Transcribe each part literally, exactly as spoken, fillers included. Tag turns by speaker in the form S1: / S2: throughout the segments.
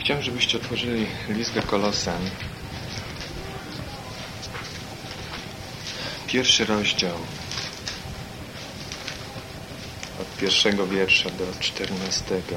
S1: Chciałem, żebyście otworzyli list do Kolosan. Pierwszy rozdział. Od pierwszego wiersza do czternastego.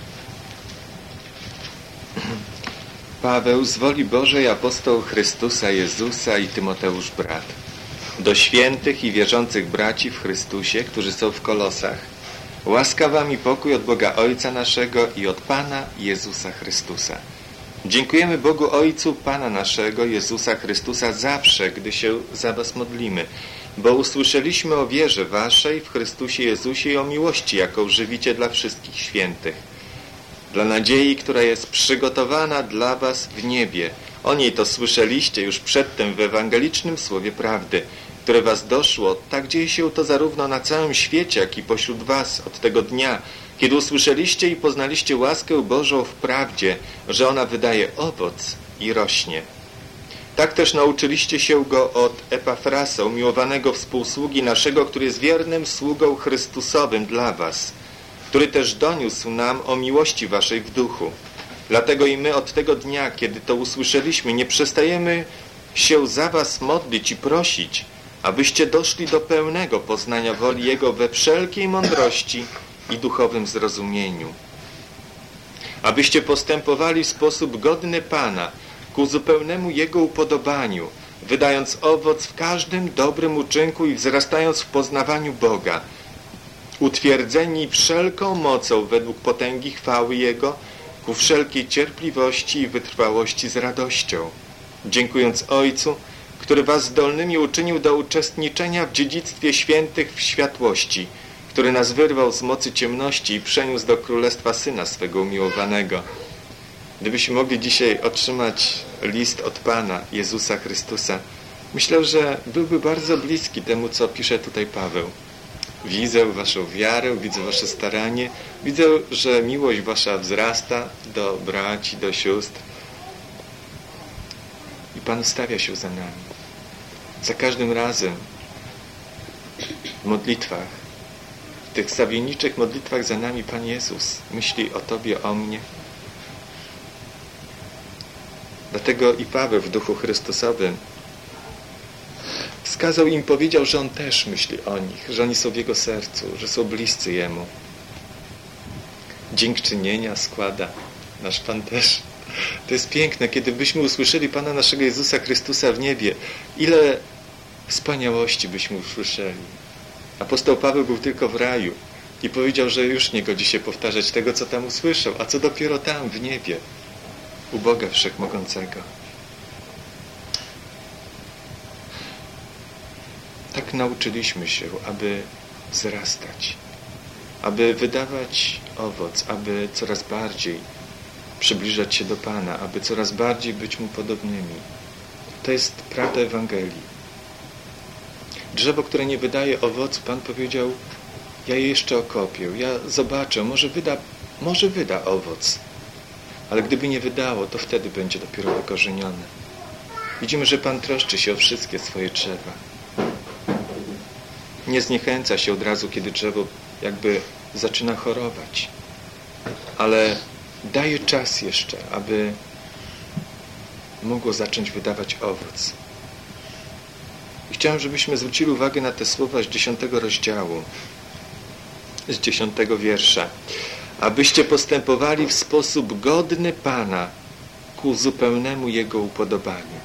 S1: Paweł, z woli Bożej, apostoł Chrystusa Jezusa i Tymoteusz brat, do świętych i wierzących braci w Chrystusie, którzy są w Kolosach. Łaska wam i pokój od Boga Ojca naszego i od Pana Jezusa Chrystusa. Dziękujemy Bogu Ojcu Pana naszego Jezusa Chrystusa zawsze, gdy się za was modlimy, bo usłyszeliśmy o wierze waszej w Chrystusie Jezusie i o miłości, jaką żywicie dla wszystkich świętych. Dla nadziei, która jest przygotowana dla was w niebie. O niej to słyszeliście już przedtem w ewangelicznym słowie prawdy, które was doszło. Tak dzieje się to zarówno na całym świecie, jak i pośród was od tego dnia, kiedy usłyszeliście i poznaliście łaskę Bożą w prawdzie, że ona wydaje owoc i rośnie. Tak też nauczyliście się go od Epafrasa, umiłowanego współsługi naszego, który jest wiernym sługą Chrystusowym dla was, który też doniósł nam o miłości waszej w duchu. Dlatego i my od tego dnia, kiedy to usłyszeliśmy, nie przestajemy się za was modlić i prosić, abyście doszli do pełnego poznania woli Jego we wszelkiej mądrości i duchowym zrozumieniu. Abyście postępowali w sposób godny Pana, ku zupełnemu Jego upodobaniu, wydając owoc w każdym dobrym uczynku i wzrastając w poznawaniu Boga, utwierdzeni wszelką mocą według potęgi chwały Jego, ku wszelkiej cierpliwości i wytrwałości z radością, dziękując Ojcu, który was zdolnymi uczynił do uczestniczenia w dziedzictwie świętych w światłości, który nas wyrwał z mocy ciemności i przeniósł do królestwa Syna swego umiłowanego. Gdybyśmy mogli dzisiaj otrzymać list od Pana Jezusa Chrystusa, myślę, że byłby bardzo bliski temu, co pisze tutaj Paweł. Widzę waszą wiarę, widzę wasze staranie, widzę, że miłość wasza wzrasta do braci, do sióstr. I Pan stawia się za nami. Za każdym razem w modlitwach, w tych stawienniczych modlitwach za nami Pan Jezus myśli o Tobie, o mnie. Dlatego i Paweł w duchu Chrystusowym wskazał im, powiedział, że On też myśli o nich, że oni są w Jego sercu, że są bliscy Jemu. Dziękczynienia składa nasz Pan też. To jest piękne, kiedy byśmy usłyszeli Pana naszego Jezusa Chrystusa w niebie. Ile wspaniałości byśmy usłyszeli. Apostoł Paweł był tylko w raju i powiedział, że już nie godzi się powtarzać tego, co tam usłyszał, a co dopiero tam, w niebie, u Boga Wszechmogącego. Tak nauczyliśmy się, aby wzrastać, aby wydawać owoc, aby coraz bardziej przybliżać się do Pana, aby coraz bardziej być Mu podobnymi. To jest prawda Ewangelii. Drzewo, które nie wydaje owocu, Pan powiedział, ja je jeszcze okopię, ja zobaczę, może wyda, może wyda owoc, ale gdyby nie wydało, to wtedy będzie dopiero wykorzenione. Widzimy, że Pan troszczy się o wszystkie swoje drzewa. Nie zniechęca się od razu, kiedy drzewo jakby zaczyna chorować, ale daje czas jeszcze, aby mogło zacząć wydawać owoc. I chciałem, żebyśmy zwrócili uwagę na te słowa z dziesiątego rozdziału, z dziesiątego wiersza. Abyście postępowali w sposób godny Pana, ku zupełnemu Jego upodobaniu.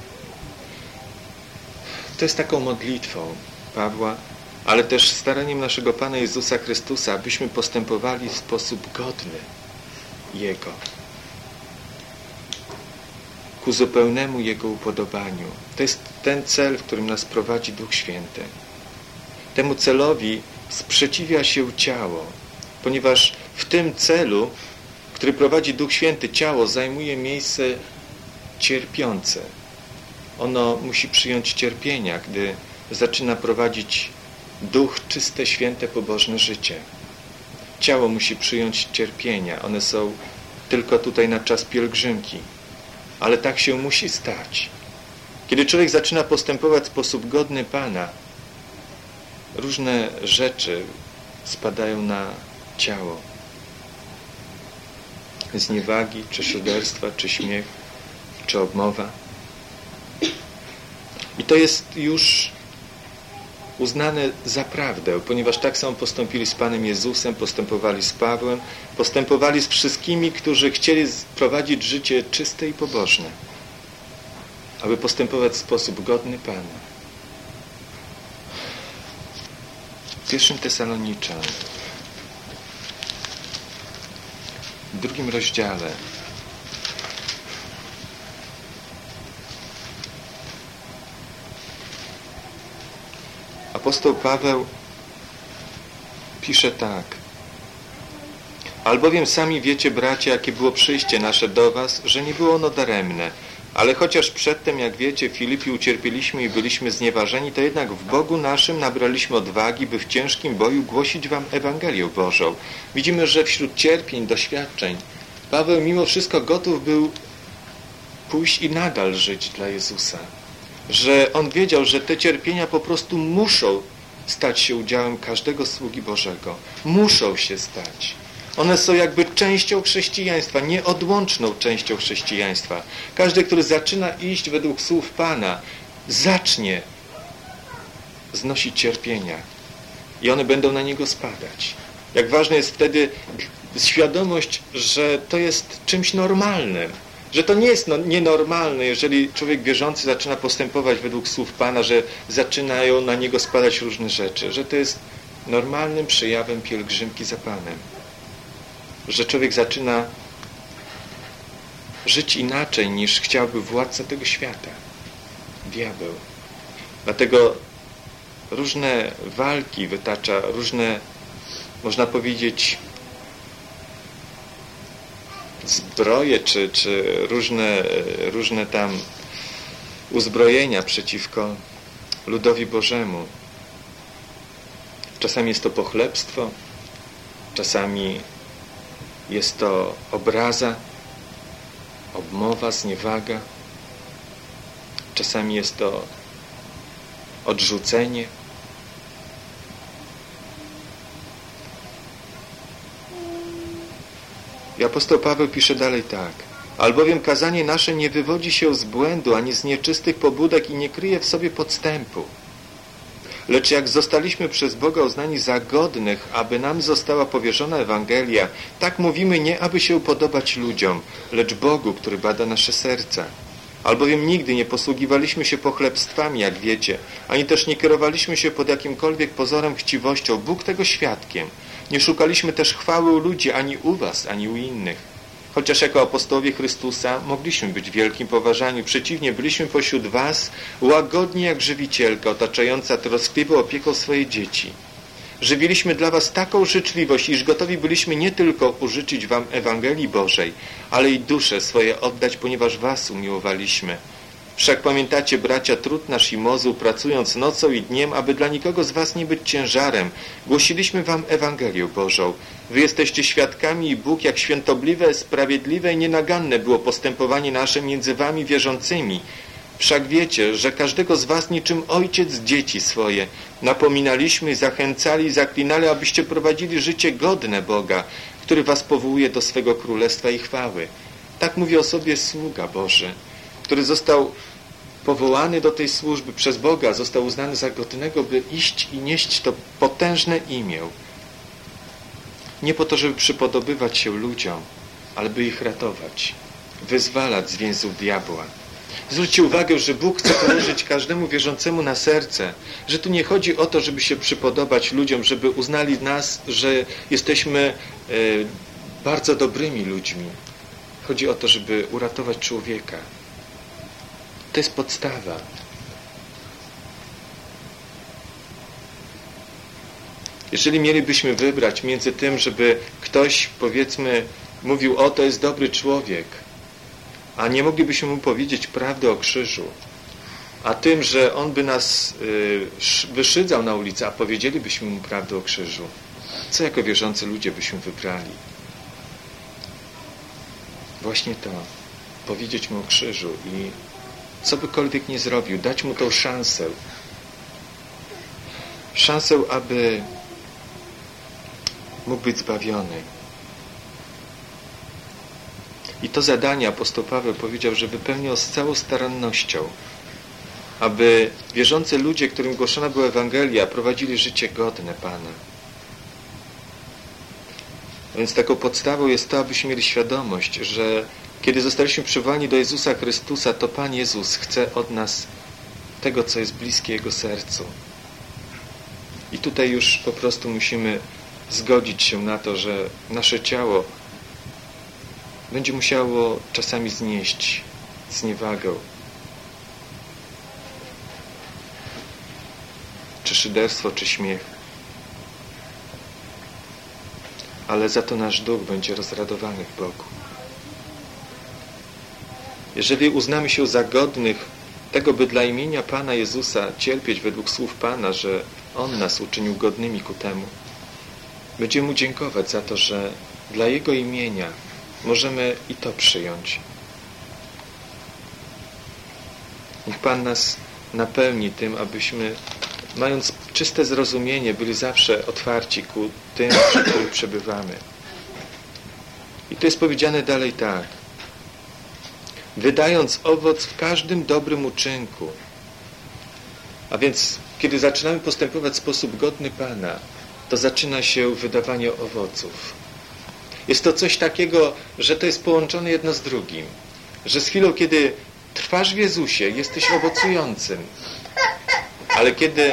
S1: To jest taką modlitwą Pawła, ale też staraniem naszego Pana Jezusa Chrystusa, abyśmy postępowali w sposób godny Jego, ku zupełnemu Jego upodobaniu. To jest ten cel, w którym nas prowadzi Duch Święty. Temu celowi sprzeciwia się ciało, ponieważ w tym celu, który prowadzi Duch Święty, ciało zajmuje miejsce cierpiące. Ono musi przyjąć cierpienia, gdy zaczyna prowadzić Duch czyste, święte, pobożne życie. Ciało musi przyjąć cierpienia. One są tylko tutaj na czas pielgrzymki. Ale tak się musi stać. Kiedy człowiek zaczyna postępować w sposób godny Pana, różne rzeczy spadają na ciało. zniewagi, czy szyderstwa, czy śmiech, czy obmowa. I to jest już uznane za prawdę, ponieważ tak samo postąpili z Panem Jezusem, postępowali z Pawłem, postępowali z wszystkimi, którzy chcieli prowadzić życie czyste i pobożne, aby postępować w sposób godny Pana. W pierwszym Tesaloniczan, w drugim rozdziale, apostoł Paweł pisze tak: albowiem sami wiecie, bracia, jakie było przyjście nasze do was, że nie było ono daremne. Ale chociaż przedtem, jak wiecie, w Filipi ucierpieliśmy i byliśmy znieważeni, to jednak w Bogu naszym nabraliśmy odwagi, by w ciężkim boju głosić wam Ewangelię Bożą. Widzimy, że wśród cierpień, doświadczeń Paweł mimo wszystko gotów był pójść i nadal żyć dla Jezusa. Że on wiedział, że te cierpienia po prostu muszą stać się udziałem każdego sługi Bożego. Muszą się stać. One są jakby częścią chrześcijaństwa, nieodłączną częścią chrześcijaństwa. Każdy, który zaczyna iść według słów Pana, zacznie znosić cierpienia i one będą na niego spadać. Jak ważna jest wtedy świadomość, że to jest czymś normalnym, że to nie jest no, nienormalne, jeżeli człowiek wierzący zaczyna postępować według słów Pana, że zaczynają na niego spadać różne rzeczy, że to jest normalnym przejawem pielgrzymki za Panem. Że człowiek zaczyna żyć inaczej niż chciałby władca tego świata, diabeł. Dlatego różne walki wytacza, różne, można powiedzieć, zbroje, czy, czy różne, różne tam uzbrojenia przeciwko ludowi Bożemu. Czasami jest to pochlebstwo, czasami jest to obraza, obmowa, zniewaga. Czasami jest to odrzucenie. I apostoł Paweł pisze dalej tak: albowiem kazanie nasze nie wywodzi się z błędu, ani z nieczystych pobudek i nie kryje w sobie podstępu. Lecz jak zostaliśmy przez Boga uznani za godnych, aby nam została powierzona Ewangelia, tak mówimy nie, aby się upodobać ludziom, lecz Bogu, który bada nasze serca. Albowiem nigdy nie posługiwaliśmy się pochlebstwami, jak wiecie, ani też nie kierowaliśmy się pod jakimkolwiek pozorem chciwością, Bóg tego świadkiem. Nie szukaliśmy też chwały u ludzi, ani u was, ani u innych. Chociaż jako apostołowie Chrystusa mogliśmy być w wielkim poważaniu. Przeciwnie, byliśmy pośród was łagodni jak żywicielka, otaczająca troskliwą opieką swoje dzieci. Żywiliśmy dla was taką życzliwość, iż gotowi byliśmy nie tylko użyczyć wam Ewangelii Bożej, ale i dusze swoje oddać, ponieważ was umiłowaliśmy. Wszak pamiętacie, bracia, trud nasz i mozuł, pracując nocą i dniem, aby dla nikogo z was nie być ciężarem. Głosiliśmy wam Ewangelię Bożą. Wy jesteście świadkami i Bóg, jak świętobliwe, sprawiedliwe i nienaganne było postępowanie nasze między wami wierzącymi. Wszak wiecie, że każdego z was niczym ojciec dzieci swoje napominaliśmy, zachęcali i zaklinali, abyście prowadzili życie godne Boga, który was powołuje do swego królestwa i chwały. Tak mówi o sobie sługa Boży, który został powołany do tej służby przez Boga, został uznany za godnego, by iść i nieść to potężne imię. Nie po to, żeby przypodobywać się ludziom, ale by ich ratować, wyzwalać z więzów diabła. Zwróćcie uwagę, że Bóg chce położyć każdemu wierzącemu na serce, że tu nie chodzi o to, żeby się przypodobać ludziom, żeby uznali nas, że jesteśmy e, bardzo dobrymi ludźmi. Chodzi o to, żeby uratować człowieka. To jest podstawa. Jeżeli mielibyśmy wybrać między tym, żeby ktoś, powiedzmy, mówił: o, to jest dobry człowiek, a nie moglibyśmy mu powiedzieć prawdy o krzyżu, a tym, że on by nas y, wyszydzał na ulicy, a powiedzielibyśmy mu prawdę o krzyżu, co jako wierzący ludzie byśmy wybrali? Właśnie to. Powiedzieć mu o krzyżu i co bykolwiek nie zrobił, dać mu tą szansę. Szansę, aby mógł być zbawiony. I to zadanie apostoł Paweł powiedział, że wypełniał z całą starannością, aby wierzący ludzie, którym głoszona była Ewangelia, prowadzili życie godne Pana. Więc taką podstawą jest to, abyśmy mieli świadomość, że kiedy zostaliśmy przywołani do Jezusa Chrystusa, to Pan Jezus chce od nas tego, co jest bliskie Jego sercu. I tutaj już po prostu musimy zgodzić się na to, że nasze ciało będzie musiało czasami znieść zniewagę, czy szyderstwo, czy śmiech. Ale za to nasz duch będzie rozradowany w Bogu. Jeżeli uznamy się za godnych tego, by dla imienia Pana Jezusa cierpieć według słów Pana, że On nas uczynił godnymi ku temu, będziemy Mu dziękować za to, że dla Jego imienia możemy i to przyjąć. Niech Pan nas napełni tym, abyśmy, mając czyste zrozumienie, byli zawsze otwarci ku tym, przy których przebywamy. I tu jest powiedziane dalej tak. Wydając owoc w każdym dobrym uczynku. A więc, kiedy zaczynamy postępować w sposób godny Pana, to zaczyna się wydawanie owoców. Jest to coś takiego, że to jest połączone jedno z drugim. Że z chwilą, kiedy trwasz w Jezusie, jesteś owocującym. Ale kiedy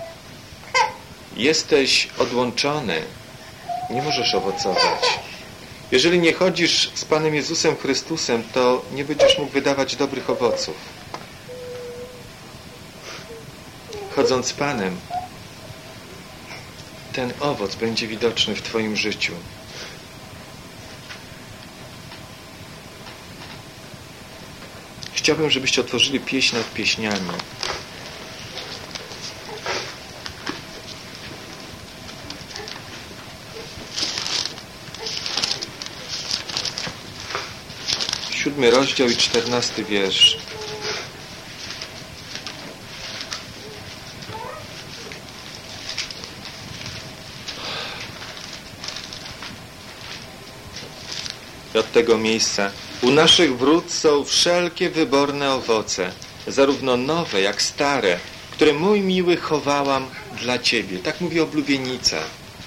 S1: jesteś odłączony, nie możesz owocować. Jeżeli nie chodzisz z Panem Jezusem Chrystusem, to nie będziesz mógł wydawać dobrych owoców. Chodząc z Panem, ten owoc będzie widoczny w Twoim życiu. Chciałbym, żebyście otworzyli pieśń nad pieśniami. Siódmy rozdział i czternasty wiersz. I od tego miejsca. U naszych wrót są wszelkie wyborne owoce, zarówno nowe, jak stare, które mój miły chowałam dla Ciebie. Tak mówi oblubienica.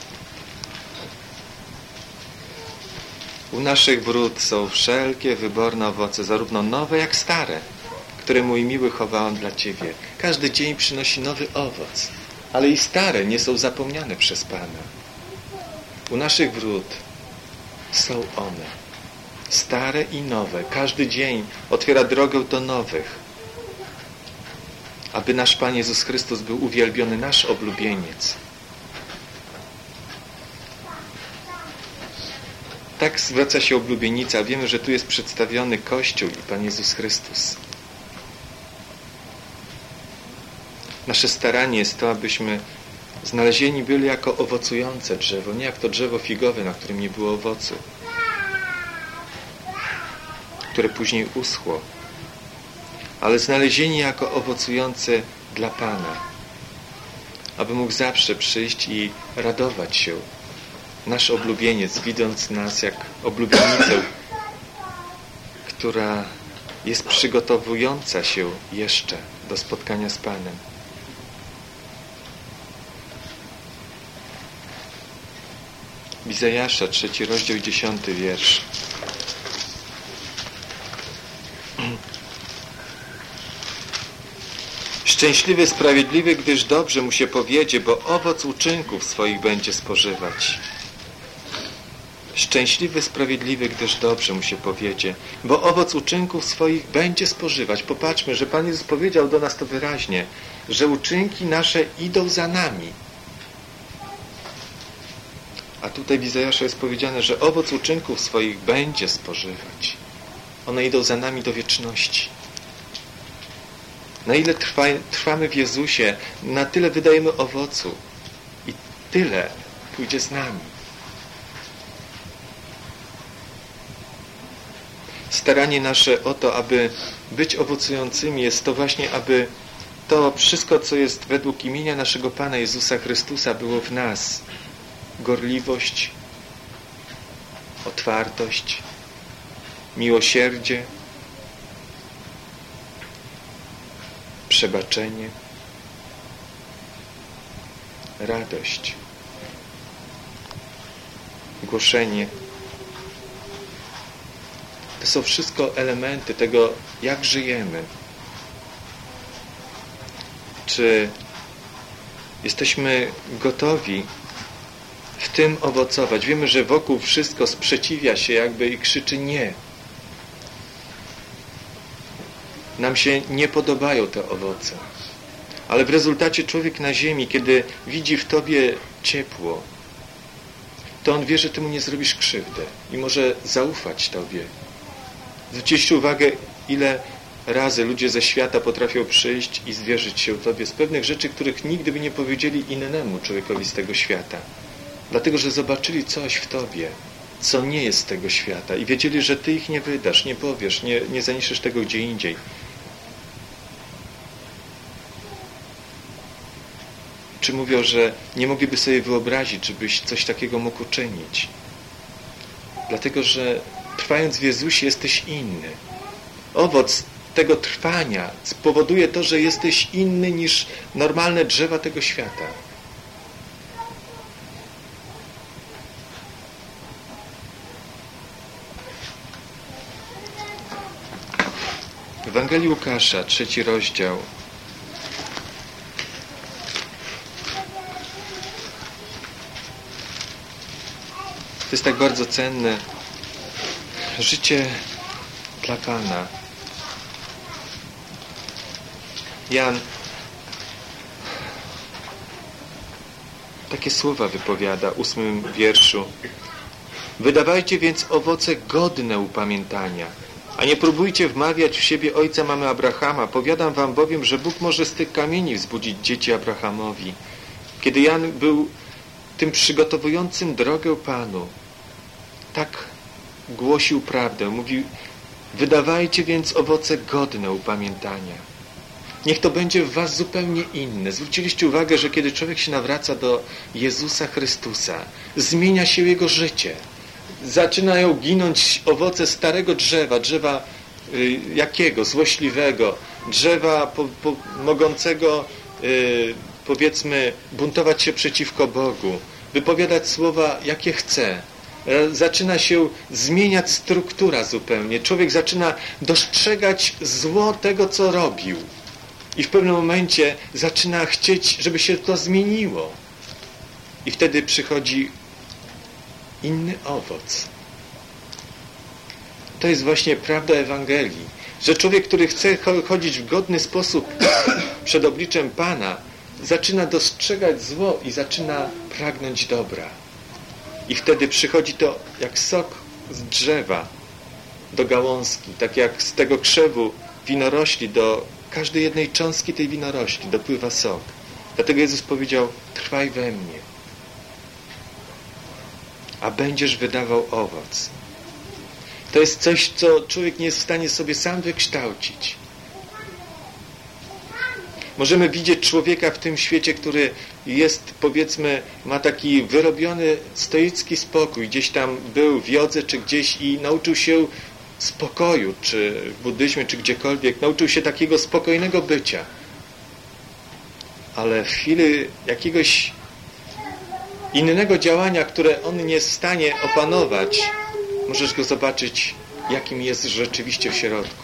S1: U naszych wrót są wszelkie wyborne owoce, zarówno nowe, jak stare, które mój miły chowałam dla Ciebie. Każdy dzień przynosi nowy owoc, ale i stare nie są zapomniane przez Pana. U naszych wrót są one. Stare i nowe. Każdy dzień otwiera drogę do nowych. Aby nasz Pan Jezus Chrystus był uwielbiony, nasz oblubieniec. Tak zwraca się oblubienica. Wiemy, że tu jest przedstawiony Kościół i Pan Jezus Chrystus. Nasze staranie jest to, abyśmy znalezieni byli jako owocujące drzewo, nie jak to drzewo figowe, na którym nie było owocu, które później uschło, ale znalezieni jako owocujące dla Pana, aby mógł zawsze przyjść i radować się nasz oblubieniec, widząc nas jak oblubienicę, która jest przygotowująca się jeszcze do spotkania z Panem. Izajasza, trzeci rozdział i dziesiąty wiersz. Szczęśliwy, sprawiedliwy, gdyż dobrze mu się powiedzie, bo owoc uczynków swoich będzie spożywać. Szczęśliwy, sprawiedliwy, gdyż dobrze mu się powiedzie, bo owoc uczynków swoich będzie spożywać. Popatrzmy, że Pan Jezus powiedział do nas to wyraźnie, że uczynki nasze idą za nami. A tutaj w Izajasza jest powiedziane, że owoc uczynków swoich będzie spożywać. One idą za nami do wieczności. Na ile trwa, trwamy w Jezusie, na tyle wydajemy owocu i tyle pójdzie z nami. Staranie nasze o to, aby być owocującymi, jest to właśnie, aby to wszystko, co jest według imienia naszego Pana Jezusa Chrystusa, było w nas. Gorliwość, otwartość, miłosierdzie, przebaczenie, radość, głoszenie. To są wszystko elementy tego, jak żyjemy. Czy jesteśmy gotowi w tym owocować? Wiemy, że wokół wszystko sprzeciwia się jakby i krzyczy nie. Nam się nie podobają te owoce. Ale w rezultacie człowiek na ziemi, kiedy widzi w tobie ciepło, to on wie, że ty mu nie zrobisz krzywdy i może zaufać tobie. Zwróćcie uwagę, ile razy ludzie ze świata potrafią przyjść i zwierzyć się tobie z pewnych rzeczy, których nigdy by nie powiedzieli innemu człowiekowi z tego świata. Dlatego, że zobaczyli coś w tobie, co nie jest z tego świata i wiedzieli, że ty ich nie wydasz, nie powiesz, nie, nie zaniesiesz tego gdzie indziej. Czy mówią, że nie mogliby sobie wyobrazić, żebyś coś takiego mógł uczynić. Dlatego, że trwając w Jezusie jesteś inny. Owoc tego trwania spowoduje to, że jesteś inny niż normalne drzewa tego świata. W Ewangelii Łukasza, trzeci rozdział. To jest tak bardzo cenne. Życie dla Pana. Jan takie słowa wypowiada w ósmym wierszu. Wydawajcie więc owoce godne upamiętania, a nie próbujcie wmawiać w siebie ojca mamy Abrahama. Powiadam wam bowiem, że Bóg może z tych kamieni wzbudzić dzieci Abrahamowi. Kiedy Jan był tym przygotowującym drogę Panu, tak głosił prawdę. Mówił, wydawajcie więc owoce godne upamiętania. Niech to będzie w was zupełnie inne. Zwróciliście uwagę, że kiedy człowiek się nawraca do Jezusa Chrystusa, zmienia się jego życie. Zaczynają ginąć owoce starego drzewa, drzewa y, jakiego? Złośliwego, drzewa po, po, mogącego y, powiedzmy buntować się przeciwko Bogu, wypowiadać słowa jakie chce. Zaczyna się zmieniać struktura zupełnie. Człowiek zaczyna dostrzegać zło tego, co robił. I w pewnym momencie zaczyna chcieć, żeby się to zmieniło. I wtedy przychodzi inny owoc. To jest właśnie prawda Ewangelii. Że człowiek, który chce chodzić w godny sposób przed obliczem Pana, zaczyna dostrzegać zło i zaczyna pragnąć dobra. I wtedy przychodzi to jak sok z drzewa do gałązki, tak jak z tego krzewu winorośli do każdej jednej cząstki tej winorośli dopływa sok. Dlatego Jezus powiedział, trwaj we mnie, a będziesz wydawał owoc. To jest coś, co człowiek nie jest w stanie sobie sam wykształcić. Możemy widzieć człowieka w tym świecie, który jest, powiedzmy, ma taki wyrobiony stoicki spokój. Gdzieś tam był w jodze, czy gdzieś i nauczył się spokoju, czy w buddyzmie, czy gdziekolwiek. Nauczył się takiego spokojnego bycia. Ale w chwili jakiegoś innego działania, które on nie jest w stanie opanować, możesz go zobaczyć, jakim jest rzeczywiście w środku.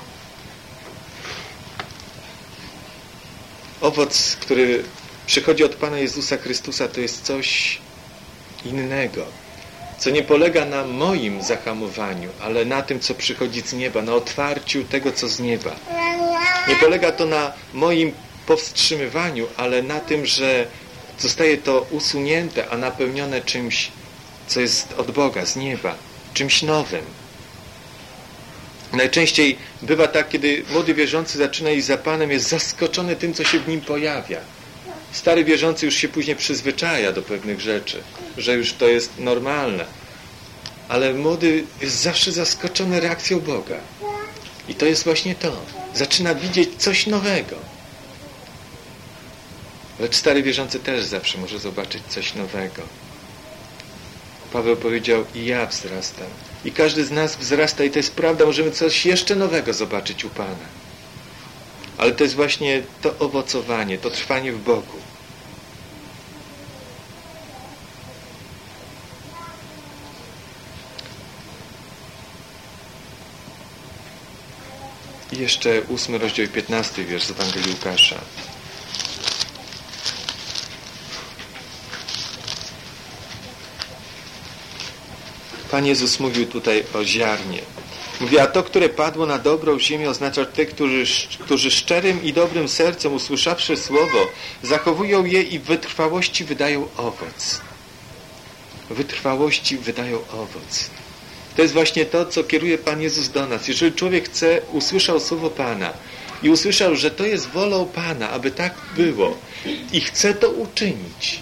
S1: Owoc, który przychodzi od Pana Jezusa Chrystusa, to jest coś innego, co nie polega na moim zahamowaniu, ale na tym, co przychodzi z nieba, na otwarciu tego, co z nieba. Nie polega to na moim powstrzymywaniu, ale na tym, że zostaje to usunięte, a napełnione czymś, co jest od Boga, z nieba, czymś nowym. Najczęściej bywa tak, kiedy młody wierzący zaczyna iść za Panem, jest zaskoczony tym, co się w nim pojawia. Stary wierzący już się później przyzwyczaja do pewnych rzeczy, że już to jest normalne. Ale młody jest zawsze zaskoczony reakcją Boga. I to jest właśnie to. Zaczyna widzieć coś nowego. Lecz stary wierzący też zawsze może zobaczyć coś nowego. Paweł powiedział, i ja wzrastam. I każdy z nas wzrasta i to jest prawda, możemy coś jeszcze nowego zobaczyć u Pana. Ale to jest właśnie to owocowanie, to trwanie w Bogu. I jeszcze ósmy rozdział, piętnasty wiersz z Ewangelii Łukasza. Pan Jezus mówił tutaj o ziarnie. Mówi, a to, które padło na dobrą ziemię, oznacza tych, którzy, którzy szczerym i dobrym sercem, usłyszawszy słowo, zachowują je i w wytrwałości wydają owoc. W wytrwałości wydają owoc. To jest właśnie to, co kieruje Pan Jezus do nas. Jeżeli człowiek chce, usłyszał słowo Pana i usłyszał, że to jest wolą Pana, aby tak było i chce to uczynić,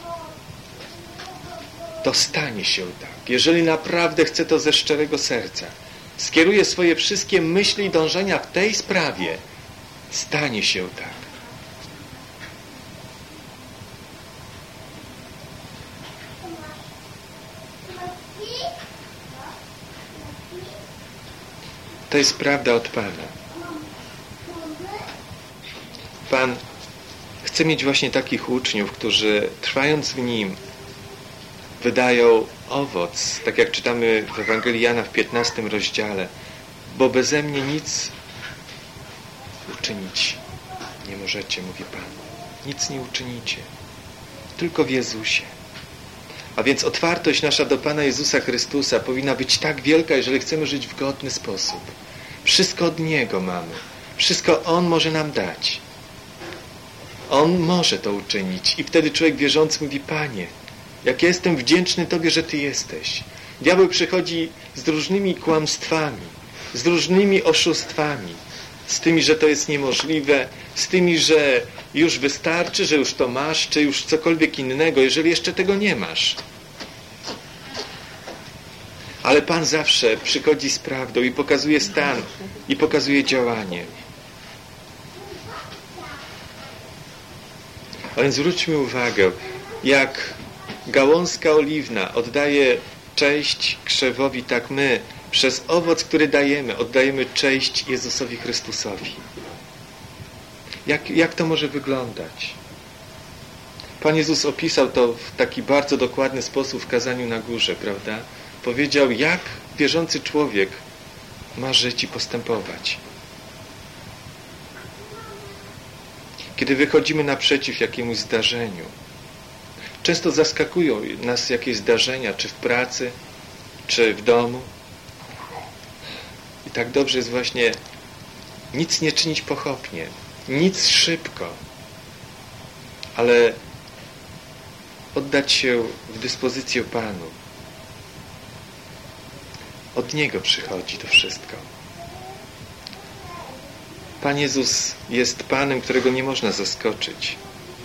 S1: to stanie się tak. Jeżeli naprawdę chce to ze szczerego serca, skieruje swoje wszystkie myśli i dążenia w tej sprawie, stanie się tak. To jest prawda od Pana. Pan chce mieć właśnie takich uczniów, którzy trwając w Nim wydają owoc, tak jak czytamy w Ewangelii Jana w piętnastym rozdziale, bo beze mnie nic uczynić nie możecie, mówi Pan. Nic nie uczynicie. Tylko w Jezusie. A więc otwartość nasza do Pana Jezusa Chrystusa powinna być tak wielka, jeżeli chcemy żyć w godny sposób. Wszystko od Niego mamy. Wszystko On może nam dać. On może to uczynić. I wtedy człowiek wierzący mówi, Panie, jak ja jestem wdzięczny Tobie, że Ty jesteś. Diabeł przychodzi z różnymi kłamstwami, z różnymi oszustwami, z tymi, że to jest niemożliwe, z tymi, że już wystarczy, że już to masz, czy już cokolwiek innego, jeżeli jeszcze tego nie masz. Ale Pan zawsze przychodzi z prawdą i pokazuje stan, i pokazuje działanie. A więc zwróćmy uwagę, jak gałązka oliwna oddaje cześć krzewowi, tak my przez owoc, który dajemy, oddajemy cześć Jezusowi Chrystusowi. Jak, jak to może wyglądać? Pan Jezus opisał to w taki bardzo dokładny sposób w kazaniu na górze, prawda? Powiedział, jak wierzący człowiek ma żyć i postępować. Kiedy wychodzimy naprzeciw jakiemuś zdarzeniu, często zaskakują nas jakieś zdarzenia, czy w pracy, czy w domu. I tak dobrze jest właśnie nic nie czynić pochopnie, nic szybko, ale oddać się w dyspozycję Panu. Od Niego przychodzi to wszystko. Pan Jezus jest Panem, którego nie można zaskoczyć.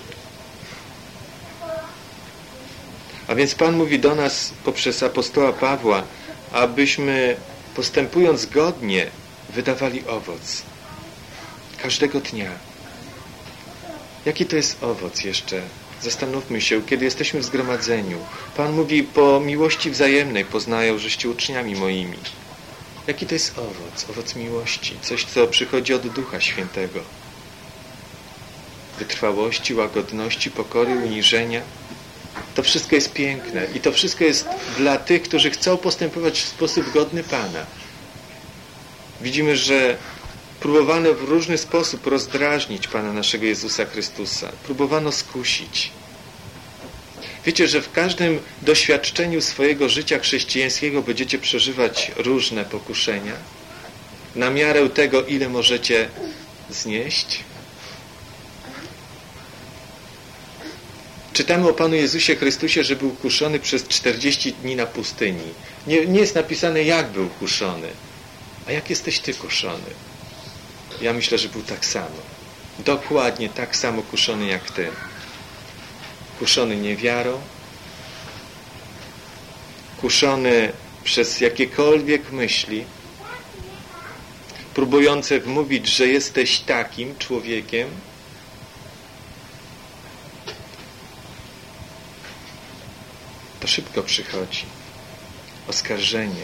S1: A więc Pan mówi do nas poprzez apostoła Pawła, abyśmy postępując godnie wydawali owoc. Każdego dnia. Jaki to jest owoc jeszcze? Zastanówmy się, kiedy jesteśmy w zgromadzeniu. Pan mówi, po miłości wzajemnej poznają, żeście uczniami moimi. Jaki to jest owoc? Owoc miłości. Coś, co przychodzi od Ducha Świętego. Wytrwałości, łagodności, pokory, uniżenia. To wszystko jest piękne i to wszystko jest dla tych, którzy chcą postępować w sposób godny Pana. Widzimy, że próbowano w różny sposób rozdrażnić Pana naszego Jezusa Chrystusa. Próbowano skusić. Wiecie, że w każdym doświadczeniu swojego życia chrześcijańskiego będziecie przeżywać różne pokuszenia na miarę tego, ile możecie znieść. Czytamy o Panu Jezusie Chrystusie, że był kuszony przez czterdzieści dni na pustyni. Nie, nie jest napisane, jak był kuszony. A jak jesteś Ty kuszony? Ja myślę, że był tak samo. Dokładnie tak samo kuszony jak Ty. Kuszony niewiarą, kuszony przez jakiekolwiek myśli, próbujące wmówić, że jesteś takim człowiekiem. To szybko przychodzi. oskarżenie.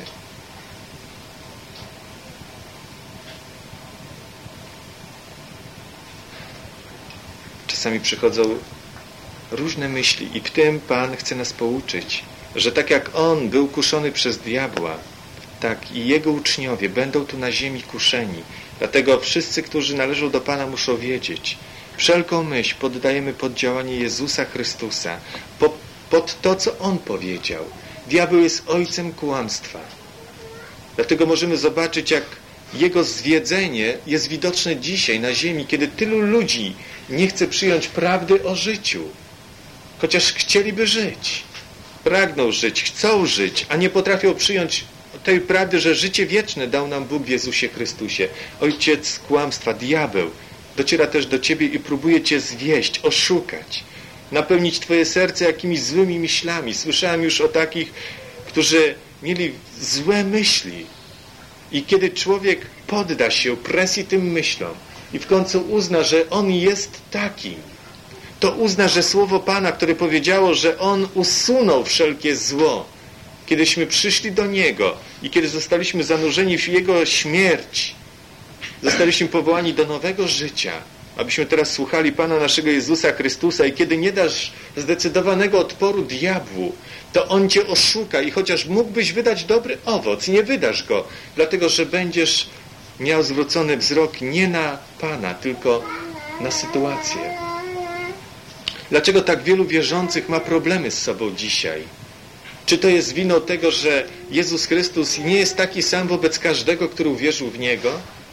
S1: Czasami przychodzą różne myśli i w tym Pan chce nas pouczyć, że tak jak On był kuszony przez diabła, tak i Jego uczniowie będą tu na ziemi kuszeni. Dlatego wszyscy, którzy należą do Pana, muszą wiedzieć, wszelką myśl poddajemy pod działanie Jezusa Chrystusa, pod, pod to, co On powiedział. Diabeł jest ojcem kłamstwa. Dlatego możemy zobaczyć, jak jego zwiedzenie jest widoczne dzisiaj na ziemi, kiedy tylu ludzi nie chce przyjąć prawdy o życiu, chociaż chcieliby żyć. Pragną żyć, chcą żyć, a nie potrafią przyjąć tej prawdy, że życie wieczne dał nam Bóg w Jezusie Chrystusie. Ojciec kłamstwa, diabeł, dociera też do ciebie i próbuje cię zwieść, oszukać, napełnić twoje serce jakimiś złymi myślami. Słyszałem już o takich, którzy mieli złe myśli. I kiedy człowiek podda się presji tym myślom i w końcu uzna, że on jest taki, to uzna, że słowo Pana, które powiedziało, że On usunął wszelkie zło, kiedyśmy przyszli do Niego i kiedy zostaliśmy zanurzeni w Jego śmierć, zostaliśmy powołani do nowego życia, abyśmy teraz słuchali Pana naszego Jezusa Chrystusa i kiedy nie dasz zdecydowanego odporu diabłu, to on cię oszuka i chociaż mógłbyś wydać dobry owoc, nie wydasz go, dlatego że będziesz miał zwrócony wzrok nie na Pana, tylko na sytuację. Dlaczego tak wielu wierzących ma problemy z sobą dzisiaj? Czy to jest winą tego, że Jezus Chrystus nie jest taki sam wobec każdego, który uwierzył w Niego?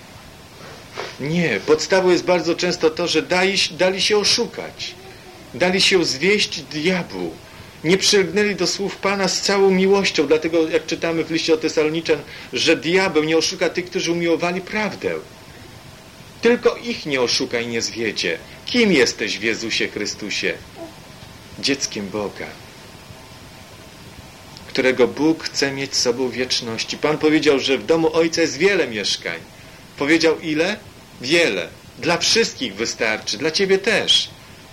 S1: Nie. Podstawą jest bardzo często to, że dali, dali się oszukać. Dali się zwieść diabłu. Nie przylgnęli do słów Pana z całą miłością. Dlatego, jak czytamy w liście do Tesaloniczan, że diabeł nie oszuka tych, którzy umiłowali prawdę. Tylko ich nie oszuka i nie zwiedzie. Kim jesteś w Jezusie Chrystusie? Dzieckiem Boga, którego Bóg chce mieć z sobą w wieczności. Pan powiedział, że w domu Ojca jest wiele mieszkań. Powiedział ile? Wiele. Dla wszystkich wystarczy. Dla ciebie też.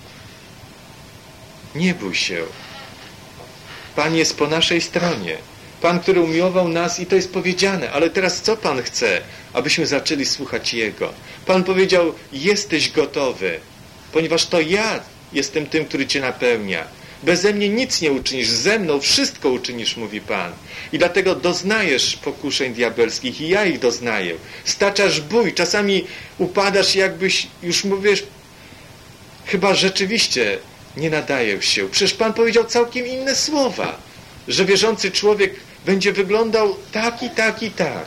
S1: Nie bój się. Pan jest po naszej stronie. Pan, który umiłował nas i to jest powiedziane. Ale teraz co Pan chce? Abyśmy zaczęli słuchać Jego. Pan powiedział, jesteś gotowy, ponieważ to ja jestem tym, który cię napełnia. Beze mnie nic nie uczynisz, ze mną wszystko uczynisz, mówi Pan. I dlatego doznajesz pokuszeń diabelskich i ja ich doznaję. Staczasz bój, czasami upadasz, jakbyś już mówisz, chyba rzeczywiście nie nadaję się. Przecież Pan powiedział całkiem inne słowa, że wierzący człowiek będzie wyglądał tak i tak i tak.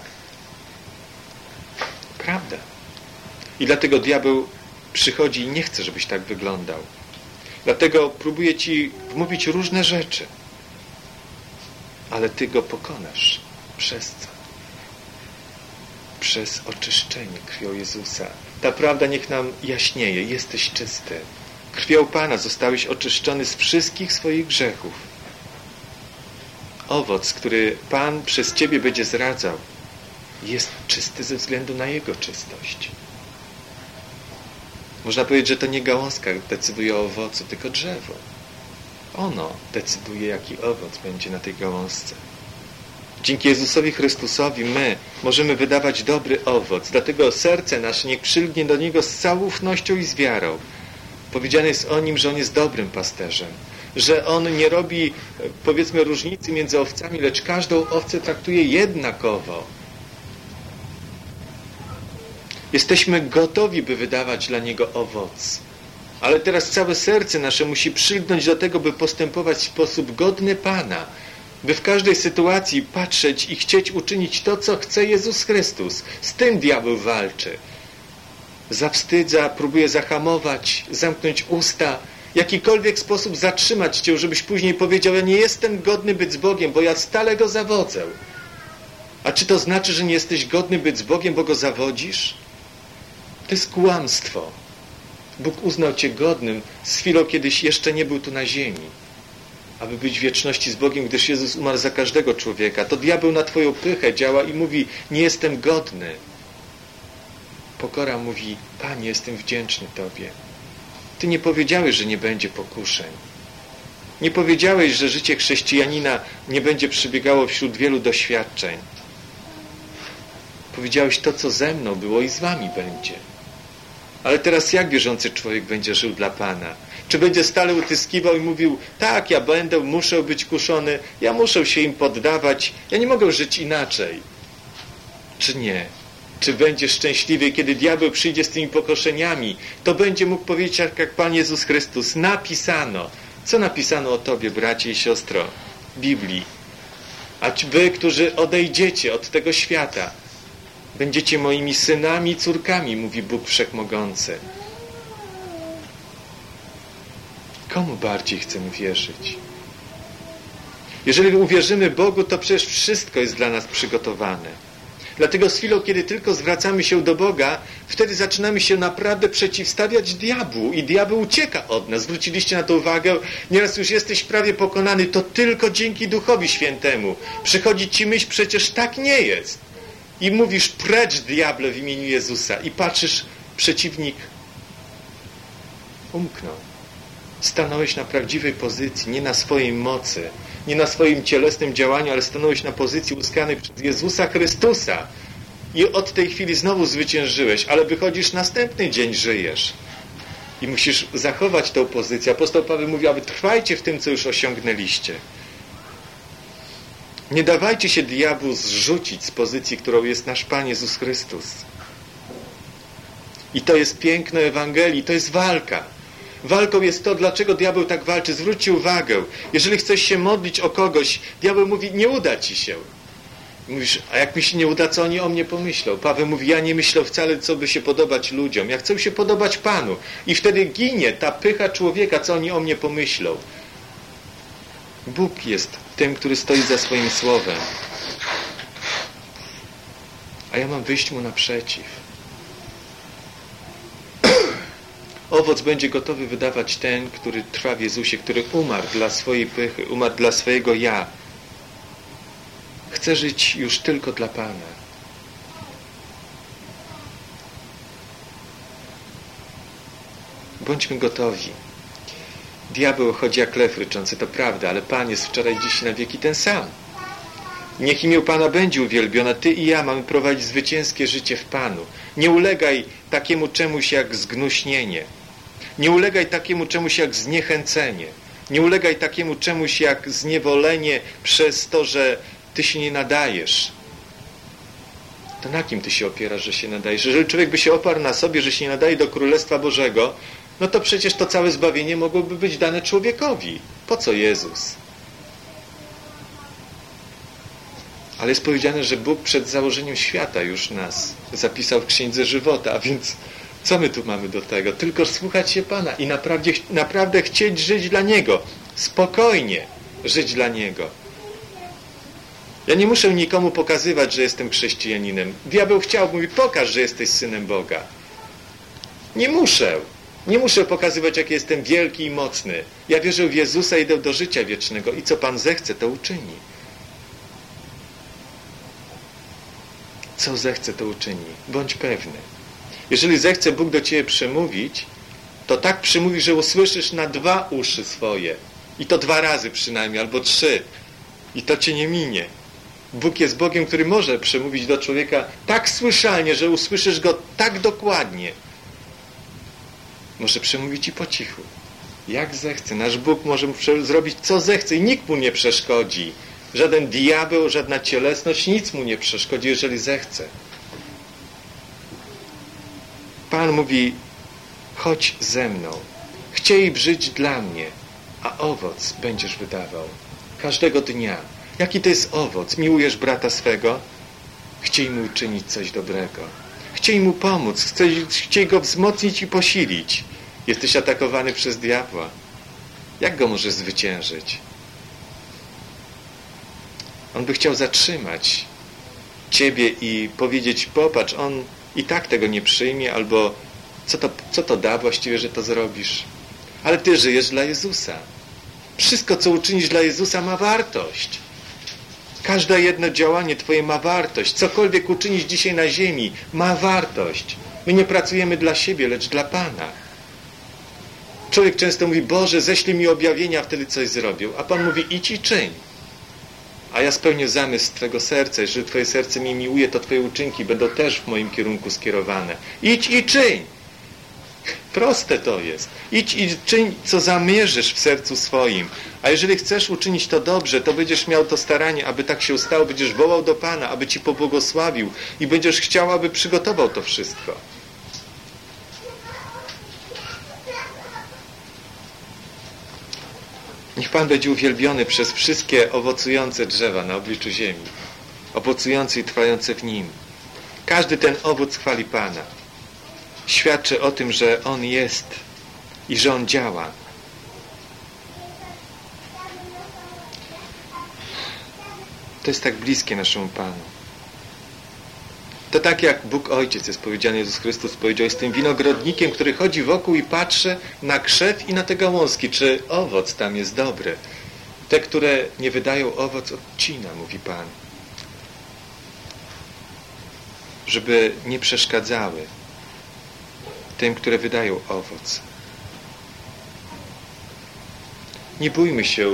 S1: Prawda. I dlatego diabeł przychodzi i nie chce, żebyś tak wyglądał. Dlatego próbuje ci wmówić różne rzeczy. Ale ty go pokonasz. Przez co? Przez oczyszczenie krwią Jezusa. Ta prawda niech nam jaśnieje. Jesteś czysty. Krwią Pana zostałeś oczyszczony z wszystkich swoich grzechów. Owoc, który Pan przez ciebie będzie zradzał, jest czysty ze względu na Jego czystość. Można powiedzieć, że to nie gałązka decyduje o owocu, tylko drzewo. Ono decyduje, jaki owoc będzie na tej gałązce. Dzięki Jezusowi Chrystusowi my możemy wydawać dobry owoc. Dlatego serce nasze niech przylgnie do Niego z całą ufnością i z wiarą. Powiedziane jest o Nim, że On jest dobrym pasterzem. Że On nie robi, powiedzmy, różnicy między owcami, lecz każdą owcę traktuje jednakowo. Jesteśmy gotowi, by wydawać dla Niego owoc. Ale teraz całe serce nasze musi przylgnąć do tego, by postępować w sposób godny Pana. By w każdej sytuacji patrzeć i chcieć uczynić to, co chce Jezus Chrystus. Z tym diabeł walczy. Zawstydza, próbuje zahamować, zamknąć usta, w jakikolwiek sposób zatrzymać cię, żebyś później powiedział, ja nie jestem godny być z Bogiem, bo ja stale Go zawodzę. A czy to znaczy, że nie jesteś godny być z Bogiem, bo Go zawodzisz? To jest kłamstwo. Bóg uznał cię godnym z chwilą, kiedyś jeszcze nie był tu na ziemi, aby być w wieczności z Bogiem, gdyż Jezus umarł za każdego człowieka. To diabeł na twoją pychę działa i mówi, nie jestem godny. Pokora mówi, Panie, jestem wdzięczny Tobie. Ty nie powiedziałeś, że nie będzie pokuszeń. Nie powiedziałeś, że życie chrześcijanina nie będzie przebiegało wśród wielu doświadczeń. Powiedziałeś, to co ze mną było i z wami będzie. Ale teraz jak wierzący człowiek będzie żył dla Pana? Czy będzie stale utyskiwał i mówił, tak, ja będę, muszę być kuszony, ja muszę się im poddawać, ja nie mogę żyć inaczej. Czy nie? Czy będzie szczęśliwy, kiedy diabeł przyjdzie z tymi pokuszeniami, to będzie mógł powiedzieć, jak Pan Jezus Chrystus, napisano. Co napisano o Tobie, bracie i siostro? W Biblii. A wy, którzy odejdziecie od tego świata, będziecie moimi synami i córkami, mówi Bóg Wszechmogący. Komu bardziej chcemy wierzyć? Jeżeli uwierzymy Bogu, to przecież wszystko jest dla nas przygotowane. Dlatego z chwilą, kiedy tylko zwracamy się do Boga, wtedy zaczynamy się naprawdę przeciwstawiać diabłu i diabeł ucieka od nas. Zwróciliście na to uwagę? Nieraz już jesteś prawie pokonany, to tylko dzięki Duchowi Świętemu. Przychodzi ci myśl, przecież tak nie jest. I mówisz, precz diable w imieniu Jezusa. I patrzysz, przeciwnik umknął. Stanąłeś na prawdziwej pozycji, nie na swojej mocy, nie na swoim cielesnym działaniu, ale stanąłeś na pozycji uzyskanej przez Jezusa Chrystusa. I od tej chwili znowu zwyciężyłeś, ale wychodzisz, następny dzień żyjesz. I musisz zachować tę pozycję. Apostoł Paweł mówi, aby trwajcie w tym, co już osiągnęliście. Nie dawajcie się diabłu zrzucić z pozycji, którą jest nasz Pan Jezus Chrystus. I to jest piękno Ewangelii, to jest walka. Walką jest to, dlaczego diabeł tak walczy. Zwróćcie uwagę, jeżeli chcesz się modlić o kogoś, diabeł mówi, nie uda ci się. Mówisz, a jak mi się nie uda, co oni o mnie pomyślą? Paweł mówi, ja nie myślę wcale, co by się podobać ludziom. Ja chcę się podobać Panu. I wtedy ginie ta pycha człowieka, co oni o mnie pomyślą. Bóg jest tym, który stoi za swoim słowem. A ja mam wyjść mu naprzeciw. Owoc będzie gotowy wydawać ten, który trwa w Jezusie, który umarł dla swojej pychy, umarł dla swojego ja. Chce żyć już tylko dla Pana. Bądźmy gotowi. Diabeł chodzi jak lew ryczący, to prawda, ale Pan jest wczoraj, dziś i na wieki ten sam. Niech imię Pana będzie uwielbione. Ty i ja mamy prowadzić zwycięskie życie w Panu. Nie ulegaj takiemu czemuś jak zgnuśnienie. Nie ulegaj takiemu czemuś jak zniechęcenie. Nie ulegaj takiemu czemuś jak zniewolenie przez to, że Ty się nie nadajesz. To na kim Ty się opierasz, że się nadajesz? Jeżeli człowiek by się oparł na sobie, że się nie nadaje do Królestwa Bożego, no to przecież to całe zbawienie mogłoby być dane człowiekowi. Po co Jezus? Ale jest powiedziane, że Bóg przed założeniem świata już nas zapisał w Księdze Żywota, a więc co my tu mamy do tego? Tylko słuchać się Pana i naprawdę, naprawdę chcieć żyć dla Niego. Spokojnie żyć dla Niego. Ja nie muszę nikomu pokazywać, że jestem chrześcijaninem. Diabeł chciał, mówi, pokaż, że jesteś synem Boga. Nie muszę. Nie muszę pokazywać, jak jestem wielki i mocny. Ja wierzę w Jezusa i idę do życia wiecznego i co Pan zechce, to uczyni. Co zechce, to uczyni. Bądź pewny. Jeżeli zechce Bóg do Ciebie przemówić, to tak przemówi, że usłyszysz na dwa uszy swoje. I to dwa razy przynajmniej, albo trzy. I to Cię nie minie. Bóg jest Bogiem, który może przemówić do człowieka tak słyszalnie, że usłyszysz Go tak dokładnie. Może przemówić Ci po cichu. Jak zechce. Nasz Bóg może zrobić co zechce i nikt Mu nie przeszkodzi. Żaden diabeł, żadna cielesność, nic Mu nie przeszkodzi, jeżeli zechce. Pan mówi, chodź ze mną. Chciej żyć dla mnie, a owoc będziesz wydawał. Każdego dnia. Jaki to jest owoc? Miłujesz brata swego? Chciej mu uczynić coś dobrego. Chciej mu pomóc. Chciej, chciej go wzmocnić i posilić. Jesteś atakowany przez diabła. Jak go możesz zwyciężyć? On by chciał zatrzymać Ciebie i powiedzieć, popatrz, on i tak tego nie przyjmie, albo co to, co to da właściwie, że to zrobisz? Ale Ty żyjesz dla Jezusa. Wszystko, co uczynisz dla Jezusa, ma wartość. Każde jedno działanie Twoje ma wartość. Cokolwiek uczynisz dzisiaj na ziemi, ma wartość. My nie pracujemy dla siebie, lecz dla Pana. Człowiek często mówi, Boże, ześlij mi objawienia, a wtedy coś zrobił. A Pan mówi, idź i czyń. A ja spełnię zamysł Twojego serca. Jeżeli Twoje serce mnie miłuje, to Twoje uczynki będą też w moim kierunku skierowane. Idź i czyń. Proste to jest. Idź i czyń, co zamierzysz w sercu swoim. A jeżeli chcesz uczynić to dobrze, to będziesz miał to staranie, aby tak się stało. Będziesz wołał do Pana, aby Ci pobłogosławił i będziesz chciał, aby przygotował to wszystko. Niech Pan będzie uwielbiony przez wszystkie owocujące drzewa na obliczu ziemi. Owocujące i trwające w Nim. Każdy ten owoc chwali Pana. Świadczy o tym, że On jest i że On działa. To jest tak bliskie naszemu Panu. To tak jak Bóg Ojciec jest powiedziany, Jezus Chrystus powiedział, jest tym winogrodnikiem, który chodzi wokół i patrzy na krzew i na te gałązki, czy owoc tam jest dobry. Te, które nie wydają owoc, odcina, mówi Pan. Żeby nie przeszkadzały tym, które wydają owoc. Nie bójmy się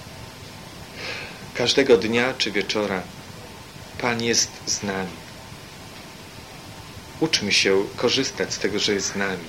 S1: każdego dnia czy wieczora. Pan jest z nami. Uczmy się korzystać z tego, że jest z nami.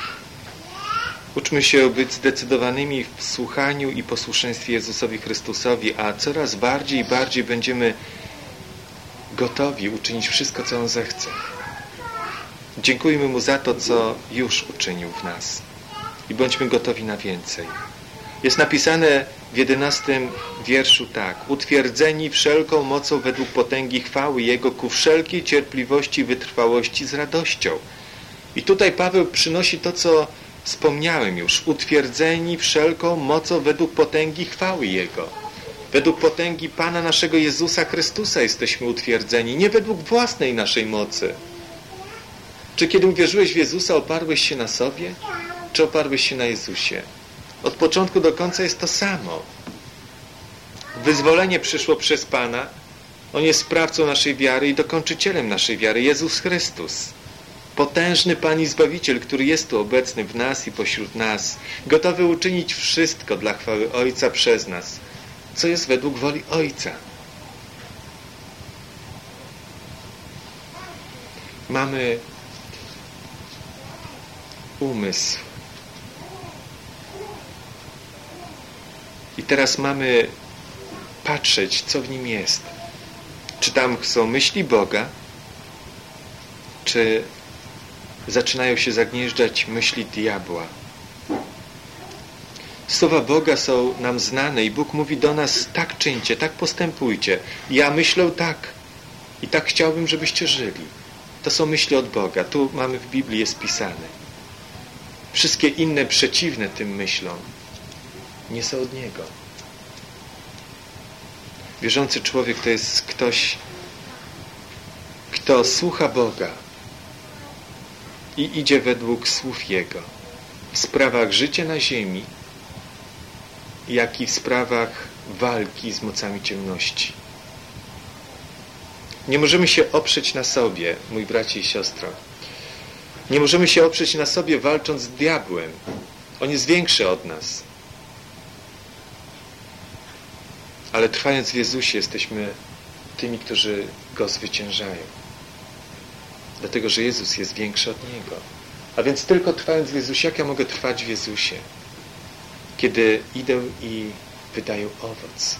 S1: Uczmy się być zdecydowanymi w słuchaniu i posłuszeństwie Jezusowi Chrystusowi, a coraz bardziej i bardziej będziemy gotowi uczynić wszystko, co On zechce. Dziękujmy Mu za to, co już uczynił w nas. I bądźmy gotowi na więcej. Jest napisane w jedenastym wierszu tak. Utwierdzeni wszelką mocą według potęgi chwały Jego ku wszelkiej cierpliwości i wytrwałości z radością. I tutaj Paweł przynosi to, co wspomniałem już. Utwierdzeni wszelką mocą według potęgi chwały Jego. Według potęgi Pana naszego Jezusa Chrystusa jesteśmy utwierdzeni. Nie według własnej naszej mocy. Czy kiedy uwierzyłeś w Jezusa, oparłeś się na sobie? Czy oparłeś się na Jezusie? Od początku do końca jest to samo. Wyzwolenie przyszło przez Pana. On jest sprawcą naszej wiary i dokończycielem naszej wiary. Jezus Chrystus. Potężny Pan i Zbawiciel, który jest tu obecny w nas i pośród nas. Gotowy uczynić wszystko dla chwały Ojca przez nas. Co jest według woli Ojca. Mamy umysł. I teraz mamy patrzeć, co w nim jest. Czy tam są myśli Boga, czy zaczynają się zagnieżdżać myśli diabła. Słowa Boga są nam znane i Bóg mówi do nas, tak czyńcie, tak postępujcie. Ja myślę tak i tak chciałbym, żebyście żyli. To są myśli od Boga. Tu mamy w Biblii, jest pisane. Wszystkie inne przeciwne tym myślom nie są od Niego. Wierzący człowiek to jest ktoś, kto słucha Boga i idzie według słów Jego w sprawach życia na ziemi, jak i w sprawach walki z mocami ciemności. Nie możemy się oprzeć na sobie, mój bracie i siostro. Nie możemy się oprzeć na sobie, walcząc z diabłem. On jest większy od nas. Ale trwając w Jezusie jesteśmy tymi, którzy Go zwyciężają. Dlatego, że Jezus jest większy od Niego. A więc tylko trwając w Jezusie, jak ja mogę trwać w Jezusie? Kiedy idę i wydaję owoc.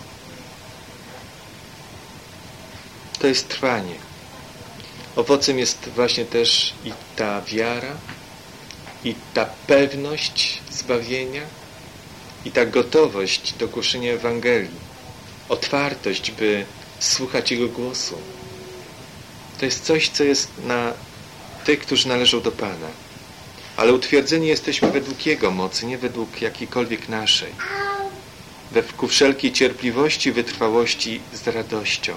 S1: To jest trwanie. Owocem jest właśnie też i ta wiara, i ta pewność zbawienia, i ta gotowość do głoszenia Ewangelii. Otwartość, by słuchać Jego głosu. To jest coś, co jest na tych, którzy należą do Pana. Ale utwierdzeni jesteśmy według Jego mocy, nie według jakiejkolwiek naszej. We ku wszelkiej cierpliwości, wytrwałości z radością.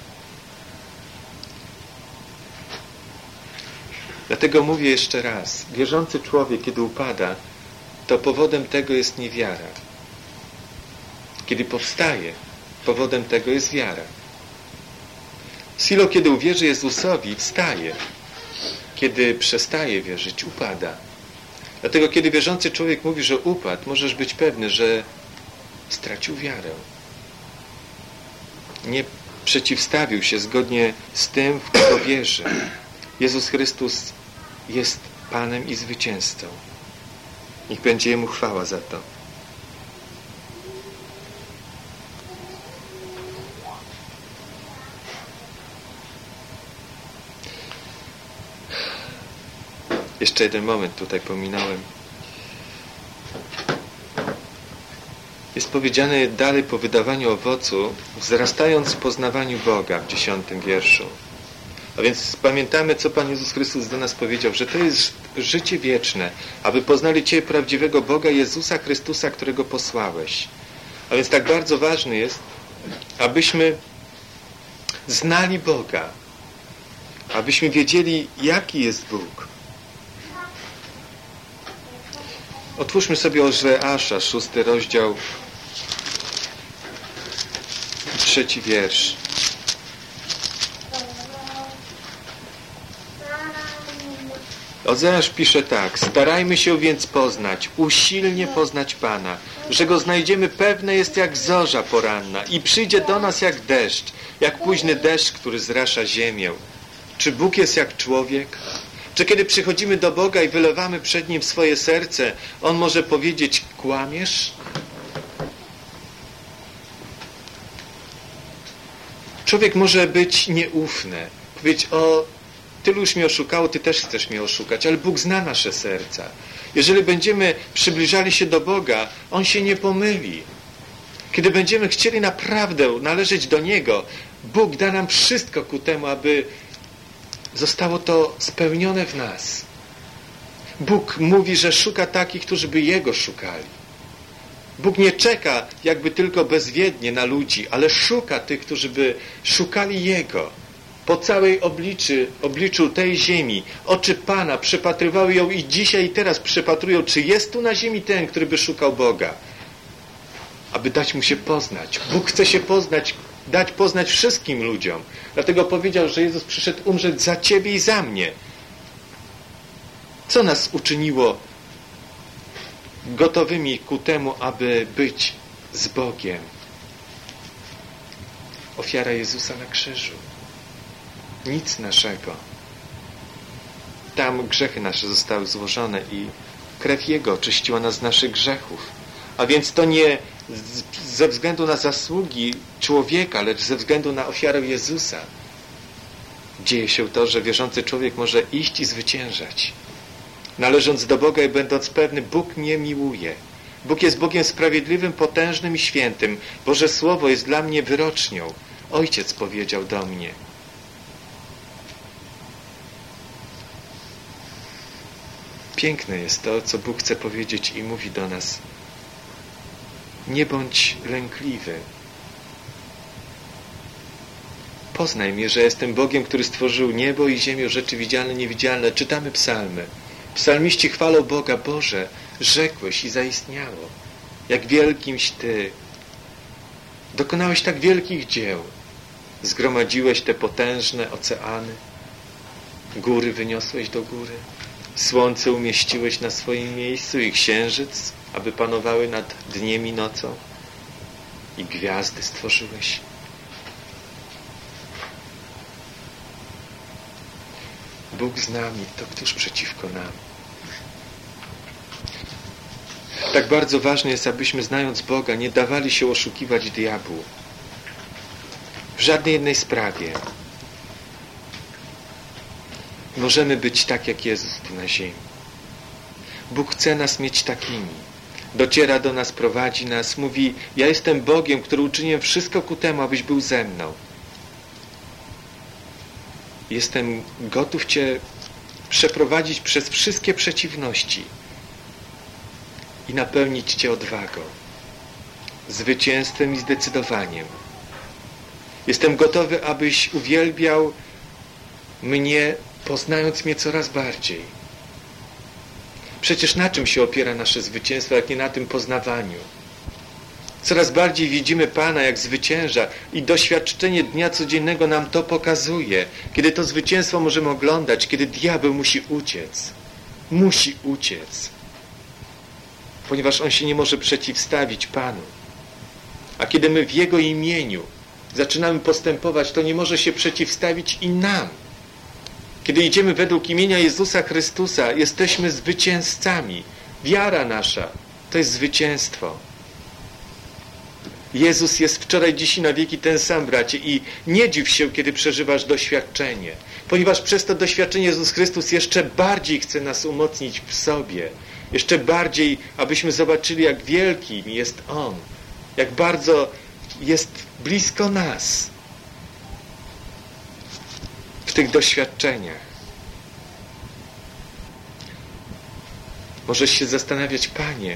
S1: Dlatego mówię jeszcze raz, wierzący człowiek, kiedy upada, to powodem tego jest niewiara. Kiedy powstaje, powodem tego jest wiara. Silo, kiedy uwierzy Jezusowi, wstaje. Kiedy przestaje wierzyć, upada. Dlatego kiedy wierzący człowiek mówi, że upadł, możesz być pewny, że stracił wiarę. Nie przeciwstawił się zgodnie z tym, w kogo wierzy. Jezus Chrystus jest Panem i zwycięzcą. Niech będzie Jemu chwała za to. Jeszcze jeden moment tutaj pominąłem. Jest powiedziane dalej po wydawaniu owocu, wzrastając w poznawaniu Boga w dziesiątym wierszu. A więc pamiętamy, co Pan Jezus Chrystus do nas powiedział, że to jest życie wieczne, aby poznali Ciebie, prawdziwego Boga, Jezusa Chrystusa, którego posłałeś. A więc tak bardzo ważne jest, abyśmy znali Boga, abyśmy wiedzieli, jaki jest Bóg. Otwórzmy sobie Ozeasza, szósty rozdział, trzeci wiersz. Ozeasz pisze tak: starajmy się więc poznać, usilnie poznać Pana, że Go znajdziemy, pewne jest jak zorza poranna i przyjdzie do nas jak deszcz, jak późny deszcz, który zrasza ziemię. Czy Bóg jest jak człowiek? Czy kiedy przychodzimy do Boga i wylewamy przed Nim swoje serce, On może powiedzieć: kłamiesz? Człowiek może być nieufny, powiedzieć: o, tylu już mnie oszukało, ty też chcesz mnie oszukać, ale Bóg zna nasze serca. Jeżeli będziemy przybliżali się do Boga, On się nie pomyli. Kiedy będziemy chcieli naprawdę należeć do Niego, Bóg da nam wszystko ku temu, aby zostało to spełnione w nas. Bóg mówi, że szuka takich, którzy by Jego szukali. Bóg nie czeka jakby tylko bezwiednie na ludzi, ale szuka tych, którzy by szukali Jego. Po całej obliczy, obliczu tej ziemi oczy Pana przepatrywały ją i dzisiaj i teraz przepatrują, czy jest tu na ziemi ten, który by szukał Boga, aby dać Mu się poznać. Bóg chce się poznać, dać poznać wszystkim ludziom. Dlatego powiedział, że Jezus przyszedł umrzeć za Ciebie i za mnie. Co nas uczyniło gotowymi ku temu, aby być z Bogiem? Ofiara Jezusa na krzyżu. Nic naszego. Tam grzechy nasze zostały złożone i krew Jego oczyściła nas z naszych grzechów. A więc to nie ze względu na zasługi człowieka, lecz ze względu na ofiarę Jezusa dzieje się to, że wierzący człowiek może iść i zwyciężać. Należąc do Boga i będąc pewny, Bóg mnie miłuje. Bóg jest Bogiem sprawiedliwym, potężnym i świętym. Boże Słowo jest dla mnie wyrocznią. Ojciec powiedział do mnie. Piękne jest to, co Bóg chce powiedzieć i mówi do nas. Nie bądź lękliwy. Poznaj mnie, że jestem Bogiem, który stworzył niebo i ziemię, rzeczy widzialne, niewidzialne. Czytamy psalmy. Psalmiści chwalą Boga. Boże, rzekłeś i zaistniało. Jak wielkimś Ty. Dokonałeś tak wielkich dzieł. Zgromadziłeś te potężne oceany. Góry wyniosłeś do góry. Słońce umieściłeś na swoim miejscu i księżyc, aby panowały nad dniem i nocą. I gwiazdy stworzyłeś. Bóg z nami, to któż przeciwko nam? Tak bardzo ważne jest, abyśmy, znając Boga, nie dawali się oszukiwać diabłu. W żadnej jednej sprawie. Możemy być tak, jak Jezus tu na ziemi. Bóg chce nas mieć takimi. Dociera do nas, prowadzi nas, mówi: ja jestem Bogiem, który uczyniłem wszystko ku temu, abyś był ze mną. Jestem gotów Cię przeprowadzić przez wszystkie przeciwności i napełnić Cię odwagą, zwycięstwem i zdecydowaniem. Jestem gotowy, abyś uwielbiał mnie, poznając mnie coraz bardziej. Przecież na czym się opiera nasze zwycięstwo, jak nie na tym poznawaniu? Coraz bardziej widzimy Pana, jak zwycięża i doświadczenie dnia codziennego nam to pokazuje. Kiedy to zwycięstwo możemy oglądać, kiedy diabeł musi uciec. Musi uciec. ponieważ on się nie może przeciwstawić Panu. A kiedy my w Jego imieniu zaczynamy postępować, to nie może się przeciwstawić i nam. Kiedy idziemy według imienia Jezusa Chrystusa, jesteśmy zwycięzcami. Wiara nasza to jest zwycięstwo. Jezus jest wczoraj, dziś i na wieki ten sam, bracie, i nie dziw się, kiedy przeżywasz doświadczenie, ponieważ przez to doświadczenie Jezus Chrystus jeszcze bardziej chce nas umocnić w sobie, jeszcze bardziej, abyśmy zobaczyli, jak wielkim jest On, jak bardzo jest blisko nas w tych doświadczeniach. Możesz się zastanawiać, Panie,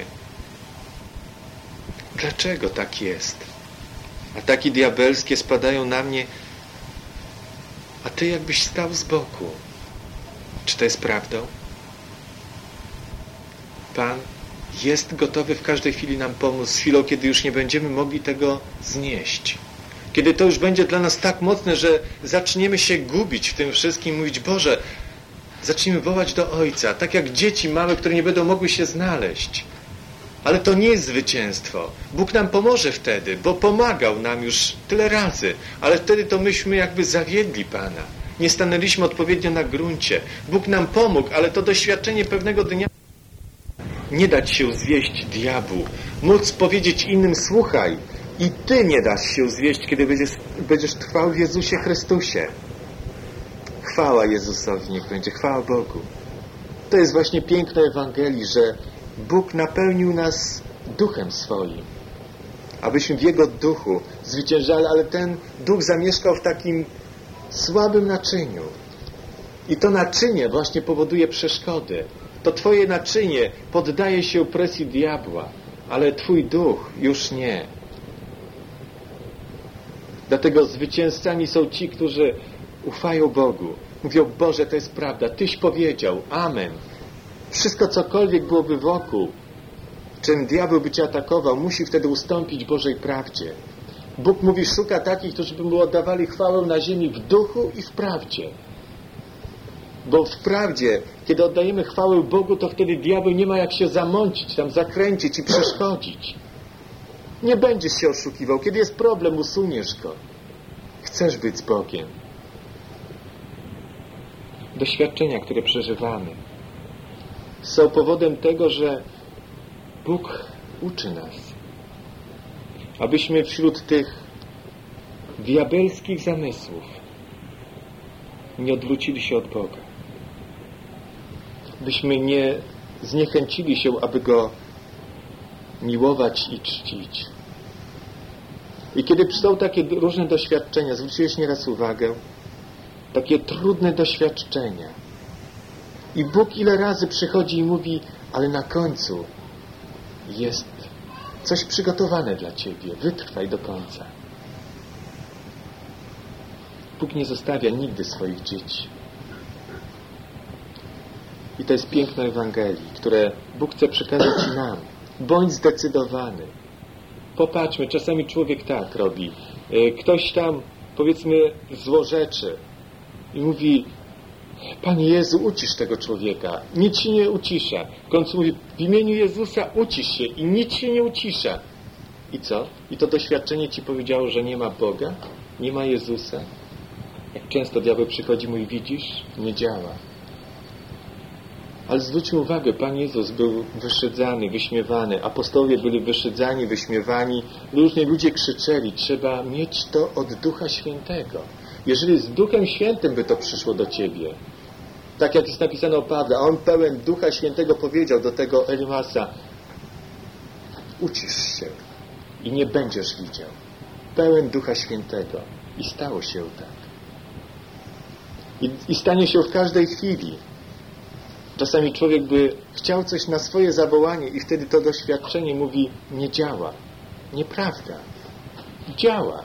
S1: dlaczego tak jest? Ataki diabelskie spadają na mnie, a Ty jakbyś stał z boku. Czy to jest prawdą? Pan jest gotowy w każdej chwili nam pomóc, z chwilą, kiedy już nie będziemy mogli tego znieść. Kiedy to już będzie dla nas tak mocne, że zaczniemy się gubić w tym wszystkim, mówić, Boże, zacznijmy wołać do Ojca, tak jak dzieci małe, które nie będą mogły się znaleźć. Ale to nie jest zwycięstwo. Bóg nam pomoże wtedy, bo pomagał nam już tyle razy, ale wtedy to myśmy jakby zawiedli Pana. Nie stanęliśmy odpowiednio na gruncie. Bóg nam pomógł, ale to doświadczenie pewnego dnia nie dać się zwieść diabłu. Móc powiedzieć innym, słuchaj, i Ty nie dasz się zwieść, kiedy będziesz, będziesz trwał w Jezusie Chrystusie. Chwała Jezusowi niech będzie, chwała Bogu. To jest właśnie piękno Ewangelii, że Bóg napełnił nas duchem swoim, abyśmy w Jego duchu zwyciężali, ale ten duch zamieszkał w takim słabym naczyniu. I to naczynie właśnie powoduje przeszkody. To Twoje naczynie poddaje się presji diabła, ale Twój duch już nie. Dlatego zwycięzcami są ci, którzy ufają Bogu. Mówią, Boże, to jest prawda, Tyś powiedział, amen. Wszystko, cokolwiek byłoby wokół, czym diabeł by Cię atakował, musi wtedy ustąpić Bożej prawdzie. Bóg mówi, szuka takich, którzy by Mu oddawali chwałę na ziemi w duchu i w prawdzie. Bo w prawdzie, kiedy oddajemy chwałę Bogu, to wtedy diabeł nie ma jak się zamącić, tam zakręcić i przeszkodzić. Nie będziesz się oszukiwał. Kiedy jest problem, usuniesz go. Chcesz być z Bogiem. Doświadczenia, które przeżywamy, są powodem tego, że Bóg uczy nas, abyśmy wśród tych diabelskich zamysłów nie odwrócili się od Boga. Byśmy nie zniechęcili się, aby Go miłować i czcić. I kiedy są takie różne doświadczenia, zwróciłeś nieraz uwagę, takie trudne doświadczenia, i Bóg ile razy przychodzi i mówi, ale na końcu jest coś przygotowane dla Ciebie. Wytrwaj do końca. Bóg nie zostawia nigdy swoich dzieci. I to jest piękno Ewangelii, które Bóg chce przekazać nam. Bądź zdecydowany. Popatrzmy, czasami człowiek tak robi. Ktoś tam, powiedzmy, złorzeczy i mówi, Panie Jezu, ucisz tego człowieka. Nic się nie ucisza. W końcu mówi, w imieniu Jezusa ucisz się i nic się nie ucisza. I co? I to doświadczenie Ci powiedziało, że nie ma Boga? Nie ma Jezusa? Jak często diabeł przychodzi i mówi, widzisz? Nie działa. Ale zwróćmy uwagę, Pan Jezus był wyszydzany, wyśmiewany. Apostołowie byli wyszydzani, wyśmiewani. Różni ludzie krzyczeli, trzeba mieć to od Ducha Świętego. Jeżeli z Duchem Świętym by to przyszło do Ciebie, tak jak jest napisane o Pawle, a on pełen Ducha Świętego powiedział do tego Elimasa, ucisz się i nie będziesz widział. Pełen Ducha Świętego. I stało się tak. I, i stanie się w każdej chwili. Czasami człowiek by chciał coś na swoje zawołanie i wtedy to doświadczenie mówi, nie działa. Nieprawda. Działa.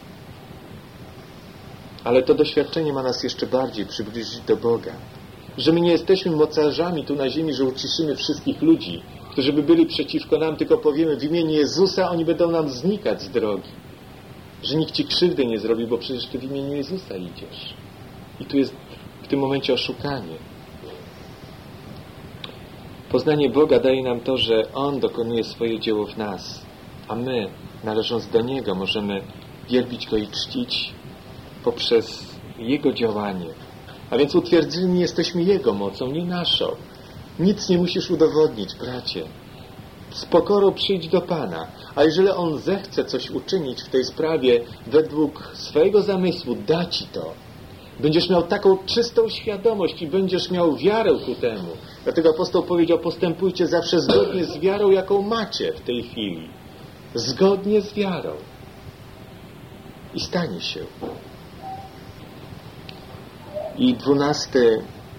S1: Ale to doświadczenie ma nas jeszcze bardziej przybliżyć do Boga. Że my nie jesteśmy mocarzami tu na ziemi, że uciszymy wszystkich ludzi, którzy by byli przeciwko nam, tylko powiemy w imieniu Jezusa, oni będą nam znikać z drogi. Że nikt Ci krzywdy nie zrobi, bo przecież Ty w imieniu Jezusa idziesz. I tu jest w tym momencie oszukanie. Poznanie Boga daje nam to, że On dokonuje swoje dzieło w nas, a my, należąc do Niego, możemy wielbić Go i czcić poprzez Jego działanie. A więc utwierdzeni jesteśmy Jego mocą, nie naszą. Nic nie musisz udowodnić, bracie. Z pokorą przyjdź do Pana. A jeżeli On zechce coś uczynić w tej sprawie według swojego zamysłu, da Ci to. Będziesz miał taką czystą świadomość i będziesz miał wiarę ku temu. Dlatego apostoł powiedział, postępujcie zawsze zgodnie z wiarą, jaką macie w tej chwili. Zgodnie z wiarą. I stanie się. I dwunasty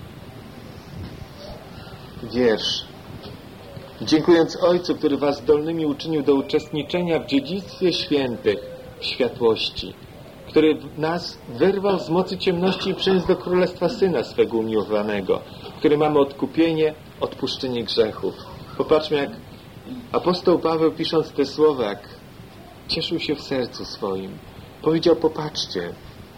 S1: wiersz. Dziękując Ojcu, który was zdolnymi uczynił do uczestniczenia w dziedzictwie świętych w światłości, który nas wyrwał z mocy ciemności i przeniósł do Królestwa Syna swego umiłowanego, w którym mamy odkupienie, odpuszczenie grzechów. Popatrzmy, jak apostoł Paweł, pisząc te słowa, jak cieszył się w sercu swoim. Powiedział, popatrzcie,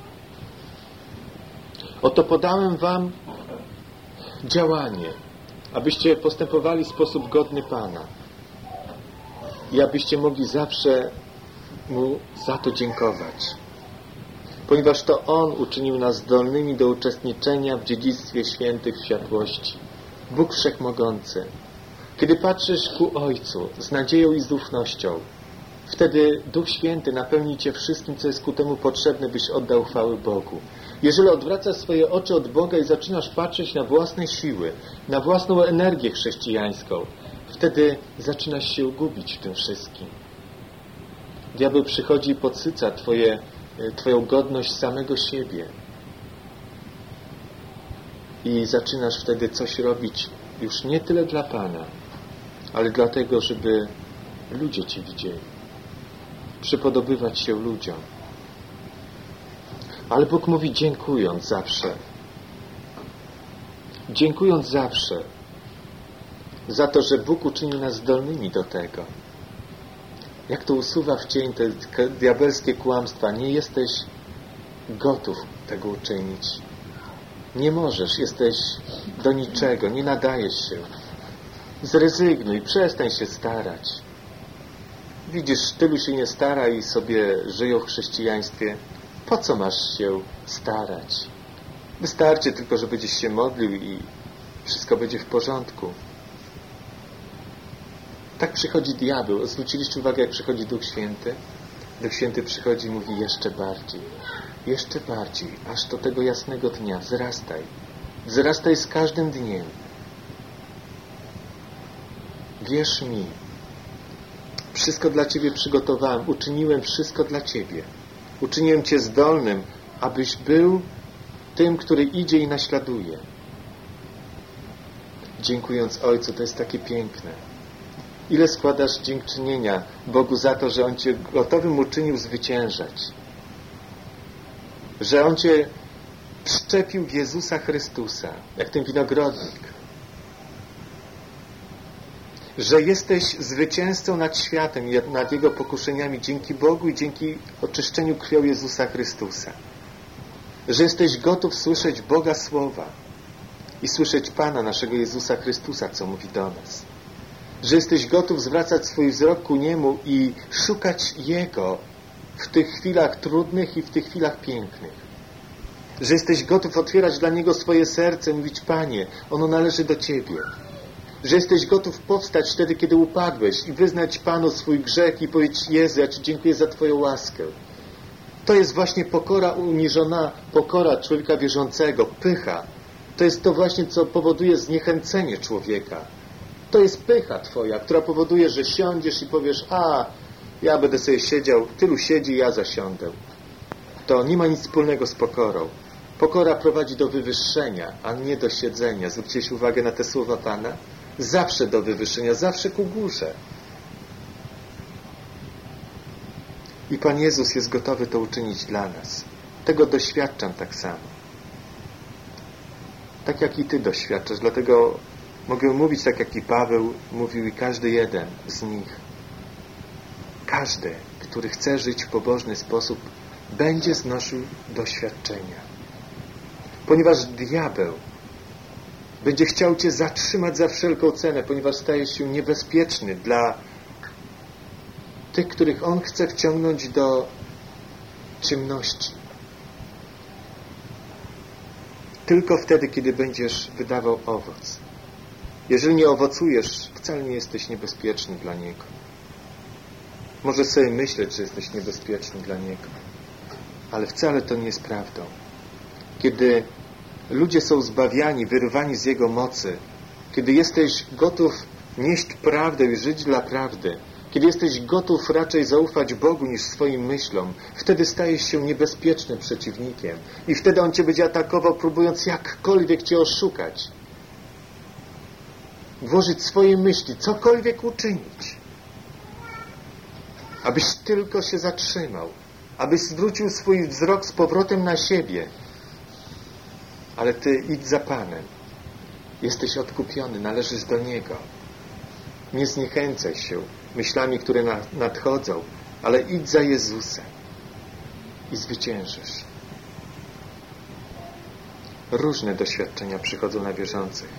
S1: oto podałem wam działanie, abyście postępowali w sposób godny Pana i abyście mogli zawsze Mu za to dziękować. Ponieważ to On uczynił nas zdolnymi do uczestniczenia w dziedzictwie świętych w światłości. Bóg Wszechmogący. Kiedy patrzysz ku Ojcu z nadzieją i z ufnością, wtedy Duch Święty napełni Cię wszystkim, co jest ku temu potrzebne, byś oddał chwały Bogu. Jeżeli odwracasz swoje oczy od Boga i zaczynasz patrzeć na własne siły, na własną energię chrześcijańską, wtedy zaczynasz się gubić w tym wszystkim. Diabeł przychodzi i podsyca twoje, Twoją godność samego siebie. I zaczynasz wtedy coś robić już nie tyle dla Pana, ale dlatego, żeby ludzie Cię widzieli. Przypodobywać się ludziom. Ale Bóg mówi dziękując zawsze. Dziękując zawsze za to, że Bóg uczynił nas zdolnymi do tego. Jak to usuwa w cień te diabelskie kłamstwa. Nie jesteś gotów tego uczynić. Nie możesz, jesteś do niczego, nie nadajesz się. Zrezygnuj, przestań się starać. Widzisz, tylu się nie stara i sobie żyją w chrześcijaństwie. Po co masz się starać? Wystarczy tylko, że będziesz się modlił i wszystko będzie w porządku. Tak przychodzi diabeł. Zwróciliście uwagę, jak przychodzi Duch Święty? Duch Święty przychodzi i mówi jeszcze bardziej. Jeszcze bardziej, aż do tego jasnego dnia. Wzrastaj. Wzrastaj z każdym dniem. Wierz mi. Wszystko dla Ciebie przygotowałem. Uczyniłem wszystko dla Ciebie. Uczyniłem Cię zdolnym, abyś był tym, który idzie i naśladuje. Dziękując Ojcu, to jest takie piękne. Ile składasz dziękczynienia Bogu za to, że On Cię gotowym uczynił zwyciężać. Że On Cię wszczepił w Jezusa Chrystusa, jak ten winogrodnik. Że jesteś zwycięzcą nad światem i nad jego pokuszeniami dzięki Bogu i dzięki oczyszczeniu krwią Jezusa Chrystusa. Że jesteś gotów słyszeć Boga słowa i słyszeć Pana naszego Jezusa Chrystusa, co mówi do nas. Że jesteś gotów zwracać swój wzrok ku Niemu i szukać Jego w tych chwilach trudnych i w tych chwilach pięknych. Że jesteś gotów otwierać dla Niego swoje serce i mówić, Panie, ono należy do Ciebie. Że jesteś gotów powstać wtedy, kiedy upadłeś i wyznać Panu swój grzech i powiedzieć, Jezu, ja Ci dziękuję za Twoją łaskę. To jest właśnie pokora uniżona, pokora człowieka wierzącego, pycha. To jest to właśnie, co powoduje zniechęcenie człowieka. To jest pycha Twoja, która powoduje, że siądziesz i powiesz, a, ja będę sobie siedział, tylu siedzi, ja zasiądę. To nie ma nic wspólnego z pokorą. Pokora prowadzi do wywyższenia, a nie do siedzenia. Zwróćcie uwagę na te słowa Pana. Zawsze do wywyższenia, zawsze ku górze. I Pan Jezus jest gotowy to uczynić dla nas. Tego doświadczam tak samo. Tak jak i Ty doświadczasz. Dlatego mogę mówić tak jak i Paweł mówił i każdy jeden z nich. Każdy, który chce żyć w pobożny sposób, będzie znosił doświadczenia. Ponieważ diabeł Będzie chciał cię zatrzymać za wszelką cenę, ponieważ stajesz się niebezpieczny dla tych, których on chce wciągnąć do ciemności. Tylko wtedy, kiedy będziesz wydawał owoc. Jeżeli nie owocujesz, wcale nie jesteś niebezpieczny dla niego. Możesz sobie myśleć, że jesteś niebezpieczny dla niego, ale wcale to nie jest prawdą. Kiedy ludzie są zbawiani, wyrwani z jego mocy, kiedy jesteś gotów nieść prawdę i żyć dla prawdy, kiedy jesteś gotów raczej zaufać Bogu niż swoim myślom, wtedy stajesz się niebezpiecznym przeciwnikiem i wtedy on cię będzie atakował, próbując jakkolwiek cię oszukać, włożyć swoje myśli, cokolwiek uczynić, abyś tylko się zatrzymał, abyś zwrócił swój wzrok z powrotem na siebie. Ale ty idź za Panem. Jesteś odkupiony, należysz do Niego. Nie zniechęcaj się myślami, które nadchodzą, ale idź za Jezusem i zwyciężysz. Różne doświadczenia przychodzą na wierzących,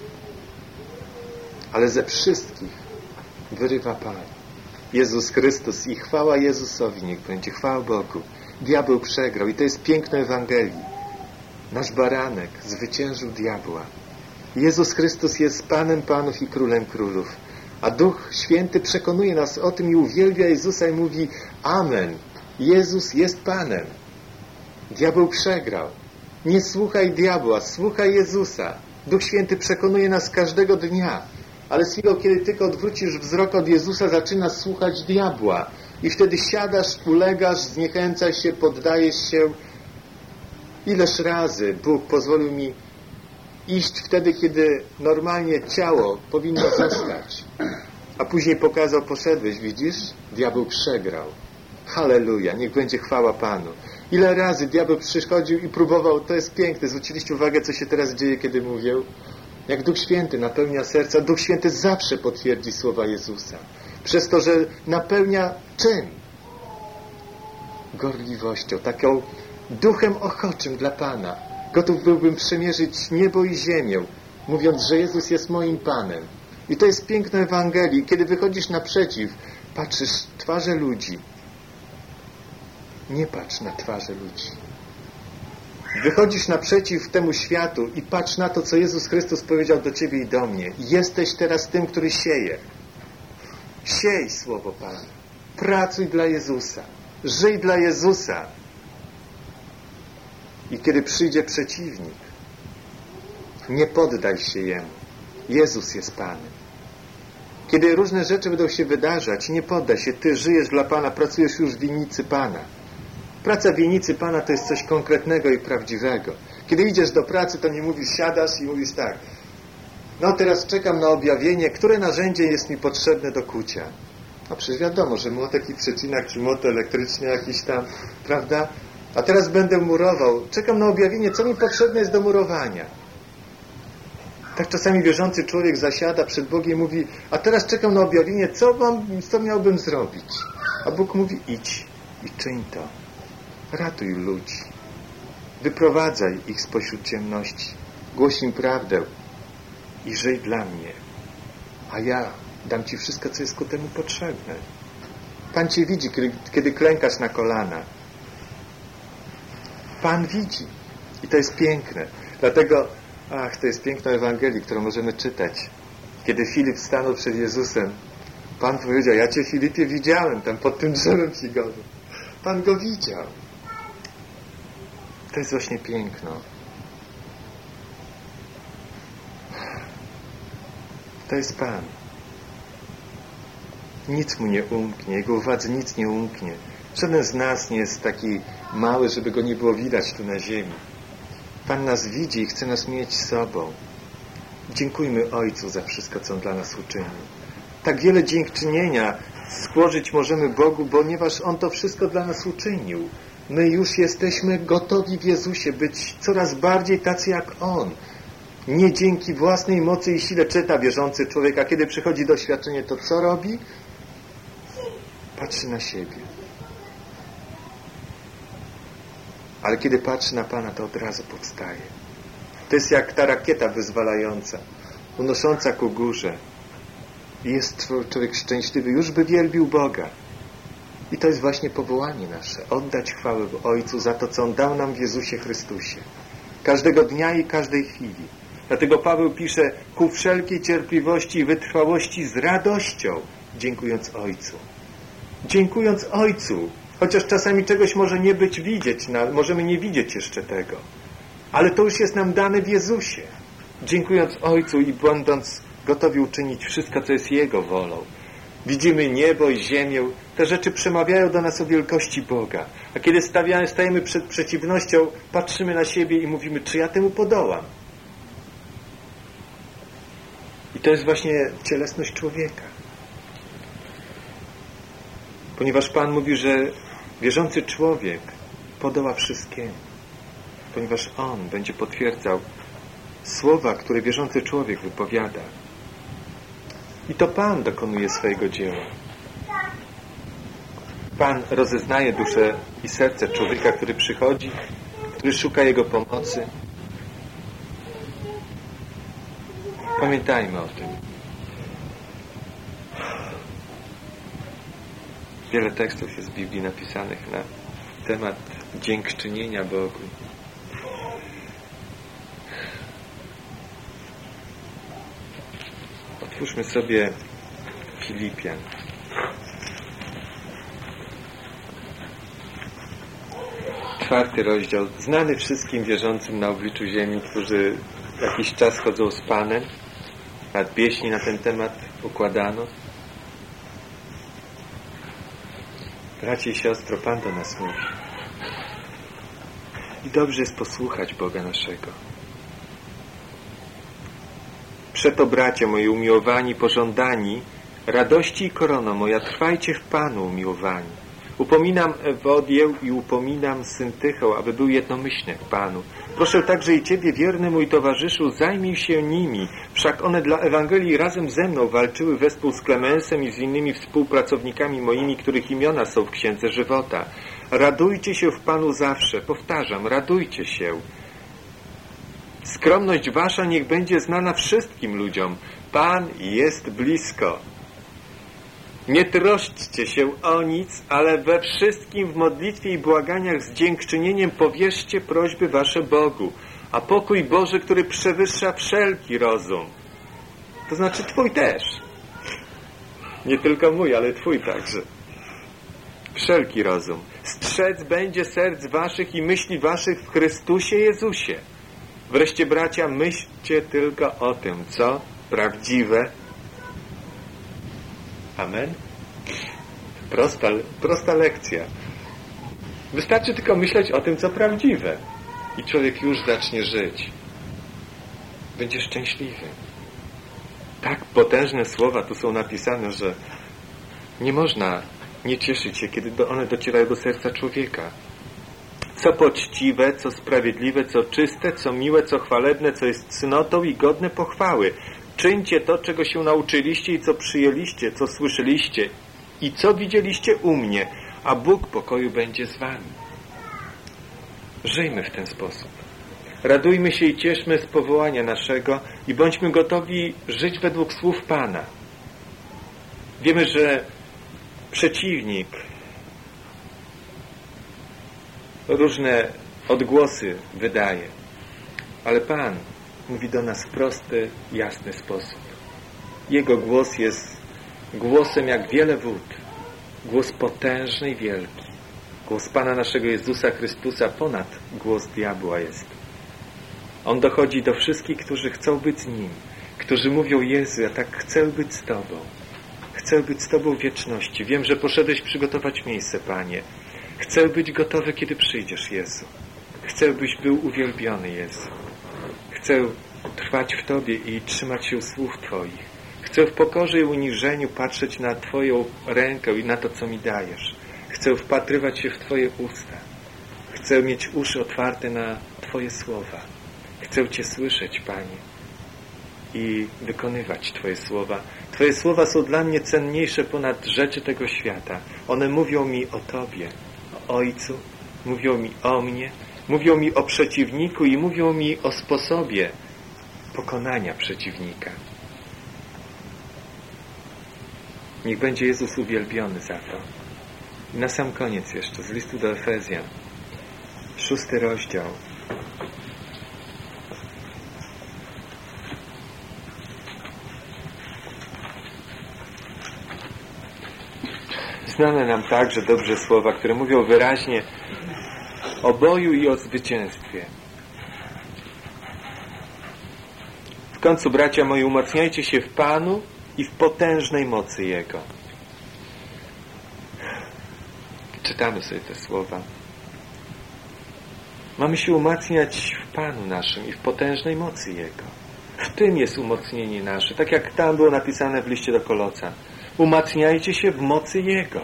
S1: ale ze wszystkich wyrywa Pan. Jezus Chrystus i chwała Jezusowi niech będzie, chwała Bogu. Diabeł przegrał i to jest piękno Ewangelii. Nasz baranek zwyciężył diabła. Jezus Chrystus jest Panem Panów i Królem Królów. A Duch Święty przekonuje nas o tym i uwielbia Jezusa i mówi amen. Jezus jest Panem. Diabeł przegrał. Nie słuchaj diabła, słuchaj Jezusa. Duch Święty przekonuje nas każdego dnia. Ale z chwilą, kiedy tylko odwrócisz wzrok od Jezusa, zaczynasz słuchać diabła. I wtedy siadasz, ulegasz, zniechęcasz się, poddajesz się. Ileż razy Bóg pozwolił mi iść wtedy, kiedy normalnie ciało powinno zostać. A później pokazał, poszedłeś, widzisz? Diabeł przegrał. Halleluja, niech będzie chwała Panu. Ile razy diabeł przychodził i próbował, to jest piękne, zwróciliście uwagę, co się teraz dzieje, kiedy mówię? Jak Duch Święty napełnia serca, Duch Święty zawsze potwierdzi słowa Jezusa. Przez to, że napełnia czym? Gorliwością, taką duchem ochoczym dla Pana. Gotów byłbym przemierzyć niebo i ziemię, mówiąc, że Jezus jest moim Panem. I to jest piękno Ewangelii. Kiedy wychodzisz naprzeciw, patrzysz w twarze ludzi. Nie patrz na twarze ludzi. Wychodzisz naprzeciw temu światu i patrz na to, co Jezus Chrystus powiedział do ciebie i do mnie. Jesteś teraz tym, który sieje. Siej słowo Pana. Pracuj dla Jezusa. Żyj dla Jezusa. I kiedy przyjdzie przeciwnik, nie poddaj się Jemu. Jezus jest Panem. Kiedy różne rzeczy będą się wydarzać, nie poddaj się. Ty żyjesz dla Pana, pracujesz już w winnicy Pana. Praca w winnicy Pana to jest coś konkretnego i prawdziwego. Kiedy idziesz do pracy, to nie mówisz, siadasz i mówisz tak. No teraz czekam na objawienie, które narzędzie jest mi potrzebne do kucia. No przecież wiadomo, że młotek i przecinak, czy młot elektryczny jakiś tam, prawda? A teraz będę murował. Czekam na objawienie, co mi potrzebne jest do murowania. Tak czasami wierzący człowiek zasiada przed Bogiem i mówi, a teraz czekam na objawienie, co, mam, co miałbym zrobić? A Bóg mówi, idź i czyń to. Ratuj ludzi. Wyprowadzaj ich spośród ciemności. Głoś im prawdę i żyj dla mnie. A ja dam Ci wszystko, co jest ku temu potrzebne. Pan Cię widzi, kiedy, kiedy klękasz na kolana. Pan widzi. I to jest piękne. Dlatego, ach, to jest piękna Ewangelii, którą możemy czytać. Kiedy Filip stanął przed Jezusem, Pan powiedział, ja Cię, Filipie, widziałem tam pod tym drzewem figowym. Pan go widział. To jest właśnie piękno. To jest Pan. Nic mu nie umknie. Jego uwadze nic nie umknie. Żaden z nas nie jest taki mały, żeby go nie było widać tu na ziemi. Pan nas widzi i chce nas mieć z sobą. Dziękujmy Ojcu za wszystko, co On dla nas uczynił. Tak wiele dziękczynienia skłożyć możemy Bogu, ponieważ On to wszystko dla nas uczynił. My już jesteśmy gotowi w Jezusie być coraz bardziej tacy jak On. Nie dzięki własnej mocy i sile czyta wierzący człowiek, a kiedy przychodzi doświadczenie, to co robi? Patrzy na siebie. Ale kiedy patrzy na Pana, to od razu powstaje. To jest jak ta rakieta wyzwalająca, unosząca ku górze. I jest człowiek szczęśliwy, już by wielbił Boga. I to jest właśnie powołanie nasze. Oddać chwałę Ojcu za to, co On dał nam w Jezusie Chrystusie. Każdego dnia i każdej chwili. Dlatego Paweł pisze, ku wszelkiej cierpliwości i wytrwałości z radością, dziękując Ojcu. Dziękując Ojcu. Chociaż czasami czegoś może nie być widzieć, możemy nie widzieć jeszcze tego. Ale to już jest nam dane w Jezusie. Dziękując Ojcu i będąc gotowi uczynić wszystko, co jest Jego wolą. Widzimy niebo i ziemię. Te rzeczy przemawiają do nas o wielkości Boga. A kiedy stawiamy, stajemy przed przeciwnością, patrzymy na siebie i mówimy, czy ja temu podołam? I to jest właśnie cielesność człowieka. Ponieważ Pan mówi, że wierzący człowiek podoła wszystkiemu. Ponieważ On będzie potwierdzał słowa, które wierzący człowiek wypowiada. I to Pan dokonuje swojego dzieła. Pan rozeznaje duszę i serce człowieka, który przychodzi, który szuka Jego pomocy. Pamiętajmy o tym. Wiele tekstów jest w Biblii napisanych na temat dziękczynienia Bogu. Otwórzmy sobie Filipian. Czwarty rozdział. Znany wszystkim wierzącym na obliczu ziemi, którzy jakiś czas chodzą z Panem. Nawet pieśni na ten temat układano. Bracie i siostro, Pan do nas mówi. I dobrze jest posłuchać Boga naszego. Przeto, bracia moi umiłowani, pożądani, radości i korono moja, trwajcie w Panu umiłowani. Upominam Ewodię i upominam Syntychę, aby był jednomyślny w Panu. Proszę także i Ciebie, wierny mój towarzyszu, zajmij się nimi, wszak one dla Ewangelii razem ze mną walczyły wespół z Klemensem i z innymi współpracownikami moimi, których imiona są w Księdze Żywota. Radujcie się w Panu zawsze, powtarzam, radujcie się. Skromność wasza niech będzie znana wszystkim ludziom. Pan jest blisko. Nie troszczcie się o nic, ale we wszystkim w modlitwie i błaganiach z dziękczynieniem powierzcie prośby wasze Bogu, a pokój Boży, który przewyższa wszelki rozum. To znaczy Twój też. Nie tylko mój, ale Twój także. Wszelki rozum. Strzec będzie serc waszych i myśli waszych w Chrystusie Jezusie. Wreszcie, bracia, myślcie tylko o tym, co prawdziwe. Amen? Prosta, prosta lekcja. Wystarczy tylko myśleć o tym, co prawdziwe. I człowiek już zacznie żyć. Będzie szczęśliwy. Tak potężne słowa tu są napisane, że nie można nie cieszyć się, kiedy one docierają do serca człowieka. Co poczciwe, co sprawiedliwe, co czyste, co miłe, co chwalebne, co jest cnotą i godne pochwały. Czyńcie to, czego się nauczyliście i co przyjęliście, co słyszeliście i co widzieliście u mnie, a Bóg pokoju będzie z wami. Żyjmy w ten sposób. Radujmy się i cieszmy z powołania naszego i bądźmy gotowi żyć według słów Pana. Wiemy, że przeciwnik różne odgłosy wydaje, ale Pan mówi do nas w prosty, jasny sposób. Jego głos jest głosem jak wiele wód. Głos potężny i wielki. Głos Pana naszego Jezusa Chrystusa ponad głos diabła jest. On dochodzi do wszystkich, którzy chcą być z Nim. Którzy mówią: Jezu, ja tak chcę być z Tobą. Chcę być z Tobą w wieczności. Wiem, że poszedłeś przygotować miejsce, Panie. Chcę być gotowy, kiedy przyjdziesz, Jezu. Chcę, byś był uwielbiony, Jezu. Chcę trwać w Tobie i trzymać się słów Twoich. Chcę w pokorze i uniżeniu patrzeć na Twoją rękę i na to, co mi dajesz. Chcę wpatrywać się w Twoje usta. Chcę mieć uszy otwarte na Twoje słowa. Chcę Cię słyszeć, Panie, i wykonywać Twoje słowa. Twoje słowa są dla mnie cenniejsze ponad rzeczy tego świata. One mówią mi o Tobie, o Ojcu, mówią mi o mnie Mówią mi o przeciwniku i mówią mi o sposobie pokonania przeciwnika. Niech będzie Jezus uwielbiony za to. I na sam koniec jeszcze, z listu do Efezjan, szósty rozdział. Znane nam także dobrze słowa, które mówią wyraźnie o boju i o zwycięstwie. W końcu, bracia moi, umacniajcie się w Panu i w potężnej mocy Jego. Czytamy sobie te słowa. Mamy się umacniać w Panu naszym i w potężnej mocy Jego. W tym jest umocnienie nasze. Tak jak tam było napisane w liście do Kolosa. Umacniajcie się w mocy Jego.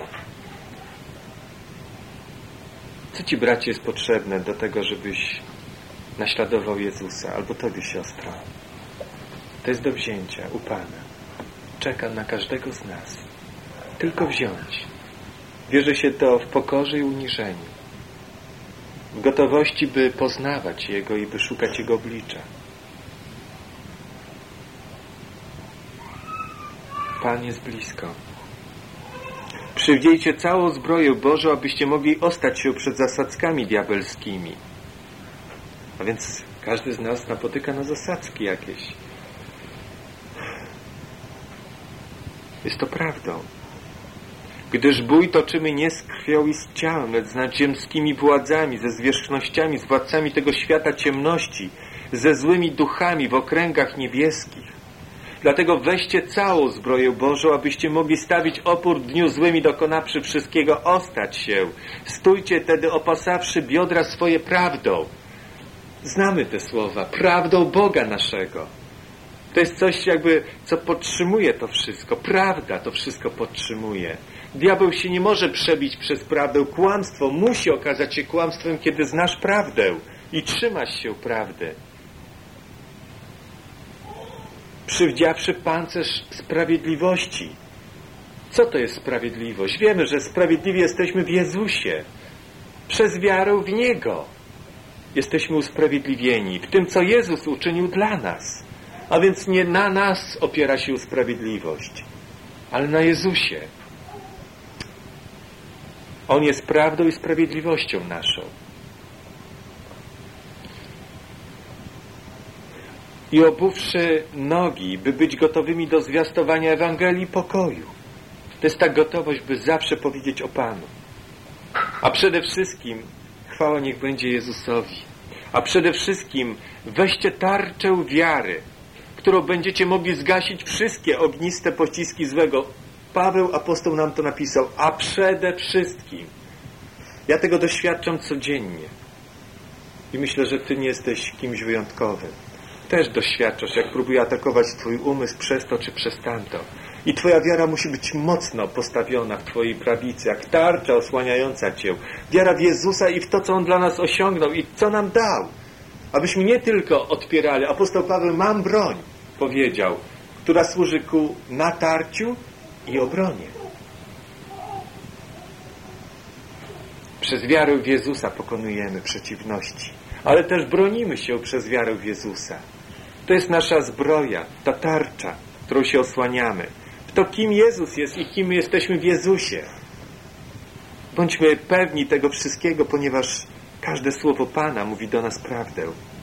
S1: Co Ci, bracie, jest potrzebne do tego, żebyś naśladował Jezusa? Albo Tobie, siostro. To jest do wzięcia u Pana. Czeka na każdego z nas. Tylko wziąć. Bierze się to w pokorze i uniżeniu. W gotowości, by poznawać Jego i by szukać Jego oblicza. Pan jest blisko. Przywdziejcie całą zbroję Bożą, abyście mogli ostać się przed zasadzkami diabelskimi. A więc każdy z nas napotyka na zasadzki jakieś. Jest to prawdą. Gdyż bój toczymy nie z krwią i z ciałem, lecz z nadziemskimi władzami, ze zwierzchnościami, z władcami tego świata ciemności, ze złymi duchami w okręgach niebieskich. Dlatego weźcie całą zbroję Bożą, abyście mogli stawić opór dniu złym i dokonawszy wszystkiego ostać się. Stójcie tedy opasawszy biodra swoje prawdą. Znamy te słowa. Prawdą Boga naszego. To jest coś jakby, co podtrzymuje to wszystko. Prawda to wszystko podtrzymuje. Diabeł się nie może przebić przez prawdę. Kłamstwo musi okazać się kłamstwem, kiedy znasz prawdę i trzymasz się prawdy. Przywdziawszy pancerz sprawiedliwości. Co to jest sprawiedliwość? Wiemy, że sprawiedliwi jesteśmy w Jezusie. Przez wiarę w Niego jesteśmy usprawiedliwieni. W tym, co Jezus uczynił dla nas. A więc nie na nas opiera się sprawiedliwość, ale na Jezusie. On jest prawdą i sprawiedliwością naszą. I obuwszy nogi, by być gotowymi do zwiastowania Ewangelii pokoju. To jest ta gotowość, by zawsze powiedzieć o Panu. A przede wszystkim chwała niech będzie Jezusowi. A przede wszystkim weźcie tarczę wiary, którą będziecie mogli zgasić wszystkie ogniste pociski złego. Paweł apostoł nam to napisał. A przede wszystkim. Ja tego doświadczam codziennie. I myślę, że Ty nie jesteś kimś wyjątkowym. Też doświadczasz, jak próbuje atakować Twój umysł przez to czy przez tamto. I Twoja wiara musi być mocno postawiona w Twojej prawicy, jak tarcza osłaniająca Cię. Wiara w Jezusa i w to, co On dla nas osiągnął i co nam dał. Abyśmy nie tylko odpierali. Apostoł Paweł, mam broń, powiedział, która służy ku natarciu i obronie. Przez wiarę w Jezusa pokonujemy przeciwności, ale też bronimy się przez wiarę w Jezusa. To jest nasza zbroja, ta tarcza, którą się osłaniamy. W to, kim Jezus jest i kim my jesteśmy w Jezusie. Bądźmy pewni tego wszystkiego, ponieważ każde słowo Pana mówi do nas prawdę.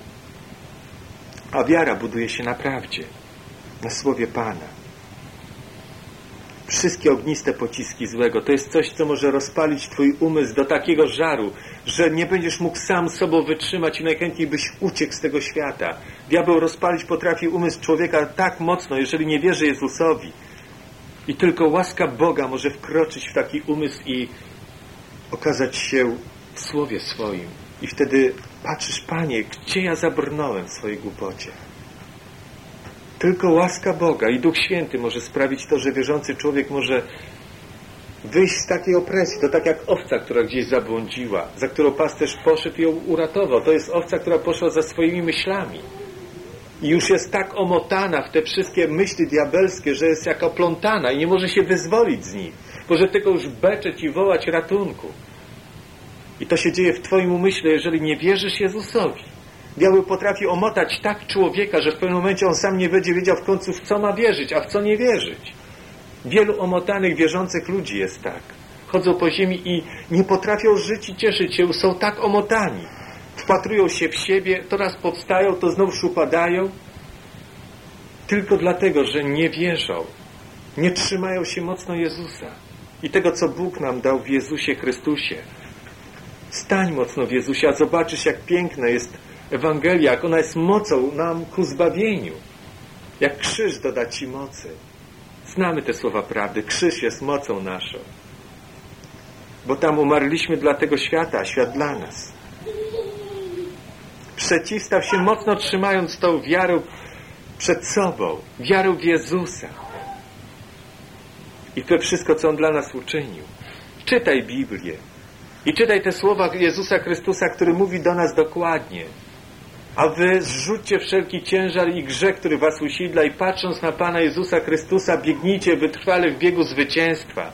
S1: A wiara buduje się na prawdzie, na słowie Pana. Wszystkie ogniste pociski złego to jest coś, co może rozpalić Twój umysł do takiego żaru, że nie będziesz mógł sam sobą wytrzymać i najchętniej byś uciekł z tego świata. Diabeł rozpalić potrafi umysł człowieka tak mocno, jeżeli nie wierzy Jezusowi. I tylko łaska Boga może wkroczyć w taki umysł i okazać się w Słowie swoim. I wtedy patrzysz, Panie, gdzie ja zabrnąłem w swojej głupocie? Tylko łaska Boga i Duch Święty może sprawić to, że wierzący człowiek może wyjść z takiej opresji. To tak jak owca, która gdzieś zabłądziła, za którą pasterz poszedł i ją uratował. To jest owca, która poszła za swoimi myślami. I już jest tak omotana w te wszystkie myśli diabelskie, że jest jak oplątana i nie może się wyzwolić z nich. Może tylko już beczeć i wołać ratunku.
S2: I to się dzieje w twoim umyśle, jeżeli nie wierzysz Jezusowi. Diabeł potrafi omotać tak człowieka, że w pewnym momencie on sam nie będzie wiedział w końcu, w co ma wierzyć, a w co nie wierzyć. Wielu omotanych, wierzących ludzi jest tak. Chodzą po ziemi i nie potrafią żyć i cieszyć się, są tak omotani. Wpatrują się w siebie, to raz powstają, to znów upadają. Tylko dlatego, że nie wierzą. Nie trzymają się mocno Jezusa i tego, co Bóg nam dał w Jezusie Chrystusie. Stań mocno w Jezusie, a zobaczysz, jak piękna jest Ewangelia, jak ona jest mocą nam ku zbawieniu. Jak krzyż doda ci mocy. Znamy te słowa prawdy. Krzyż jest mocą naszą. Bo tam umarliśmy dla tego świata, a świat dla nas. Przeciwstaw się mocno, trzymając tą wiarę przed sobą. Wiarę w Jezusa. I to wszystko, co On dla nas uczynił. Czytaj Biblię. I czytaj te słowa Jezusa Chrystusa, który mówi do nas dokładnie. A wy zrzućcie wszelki ciężar i grzech, który was usidla, i patrząc na Pana Jezusa Chrystusa, biegnijcie wytrwale w biegu zwycięstwa.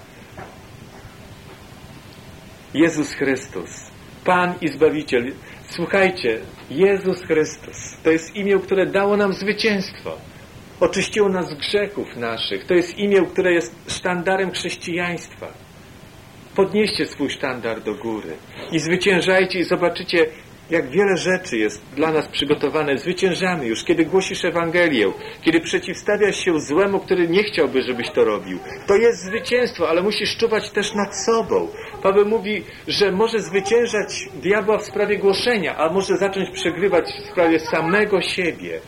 S2: Jezus Chrystus, Pan i Zbawiciel. Słuchajcie, Jezus Chrystus to jest imię, które dało nam zwycięstwo. Oczyściło nas z grzechów naszych. To jest imię, które jest sztandarem chrześcijaństwa. Podnieście swój sztandar do góry i zwyciężajcie i zobaczycie, jak wiele rzeczy jest dla nas przygotowane. Zwyciężamy już, kiedy głosisz Ewangelię, kiedy przeciwstawiasz się złemu, który nie chciałby, żebyś to robił. To jest zwycięstwo, ale musisz czuwać też nad sobą. Paweł mówi, że może zwyciężać diabła w sprawie głoszenia, a może zacząć przegrywać w sprawie samego siebie.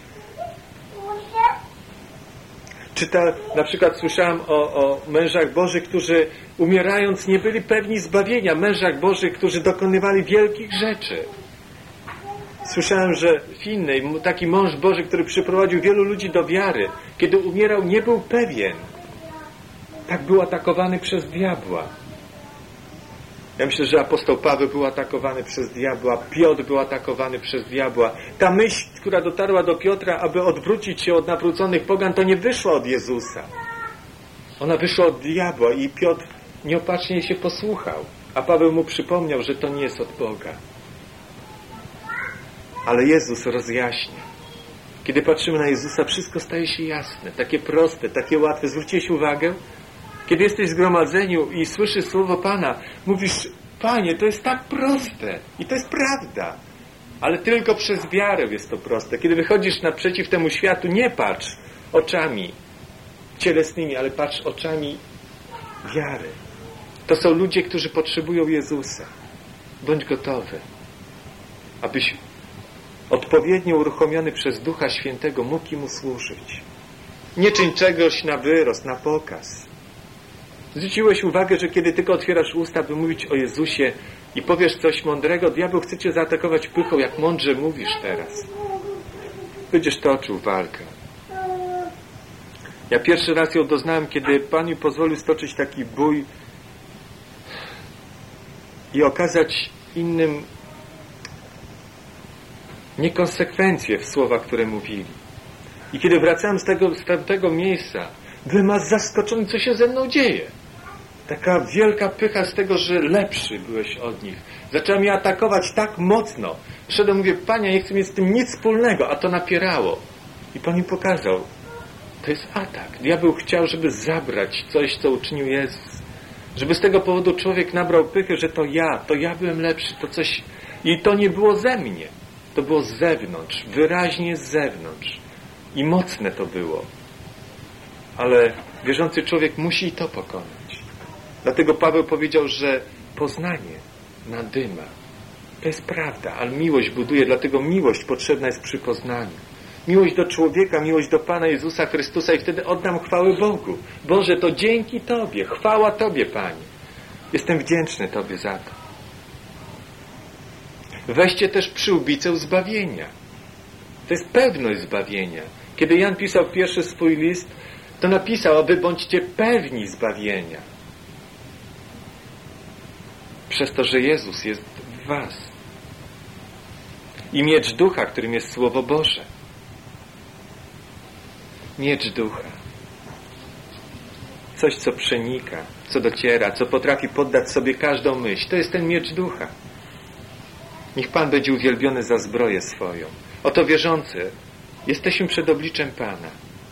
S2: Czyta, na przykład słyszałem o, o mężach Bożych, którzy umierając nie byli pewni zbawienia. Mężach Bożych, którzy dokonywali wielkich rzeczy. Słyszałem, że w innej, taki mąż Boży, który przyprowadził wielu ludzi do wiary, kiedy umierał, nie był pewien. Tak był atakowany przez diabła. Ja myślę, że apostoł Paweł był atakowany przez diabła, Piotr był atakowany przez diabła. Ta myśl, która dotarła do Piotra, aby odwrócić się od nawróconych pogan, to nie wyszła od Jezusa. Ona wyszła od diabła i Piotr nieopatrznie się posłuchał. A Paweł mu przypomniał, że to nie jest od Boga. Ale Jezus rozjaśnia. Kiedy patrzymy na Jezusa, wszystko staje się jasne, takie proste, takie łatwe. Zwróciłeś uwagę? Kiedy jesteś w zgromadzeniu i słyszysz słowo Pana, mówisz, Panie, to jest tak proste i to jest prawda. Ale tylko przez wiarę jest to proste. Kiedy wychodzisz naprzeciw temu światu, nie patrz oczami cielesnymi, ale patrz oczami wiary. To są ludzie, którzy potrzebują Jezusa. Bądź gotowy, abyś odpowiednio uruchomiony przez Ducha Świętego mógł Mu służyć. Nie czyń czegoś na wyrost, na pokaz. Zwróciłeś uwagę, że kiedy tylko otwierasz usta, by mówić o Jezusie i powiesz coś mądrego, diabeł chce cię zaatakować pychą, jak mądrze mówisz teraz. Będziesz toczył walkę. Ja pierwszy raz ją doznałem, kiedy Pan mi pozwolił stoczyć taki bój i okazać innym niekonsekwencje w słowach, które mówili. I kiedy wracałem z tego, z tamtego miejsca, byłem aż zaskoczony, co się ze mną dzieje. Taka wielka pycha z tego, że lepszy byłeś od nich. Zaczęła mnie atakować tak mocno. Przyszedłem, mówię, Panie, nie chcę mieć z tym nic wspólnego, a to napierało. I Pan mi pokazał, to jest atak. Diabeł chciał, żeby zabrać coś, co uczynił Jezus. Żeby z tego powodu człowiek nabrał pychy, że to ja, to ja byłem lepszy, to coś... I to nie było ze mnie. To było z zewnątrz, wyraźnie z zewnątrz. I mocne to było. Ale wierzący człowiek musi i to pokonać. Dlatego Paweł powiedział, że poznanie nadyma. To jest prawda, ale miłość buduje, dlatego miłość potrzebna jest przy poznaniu. Miłość do człowieka, miłość do Pana Jezusa Chrystusa i wtedy oddam chwałę Bogu. Boże, to dzięki Tobie, chwała Tobie, Panie. Jestem wdzięczny Tobie za to. Weźcie też przyłbicę zbawienia. To jest pewność zbawienia. Kiedy Jan pisał pierwszy swój list, to napisał, aby bądźcie pewni zbawienia. Przez to, że Jezus jest w was. I miecz ducha, którym jest Słowo Boże. Miecz ducha. Coś, co przenika, co dociera, co potrafi poddać sobie każdą myśl. To jest ten miecz ducha. Niech Pan będzie uwielbiony za zbroję swoją. Oto wierzący, jesteśmy przed obliczem Pana.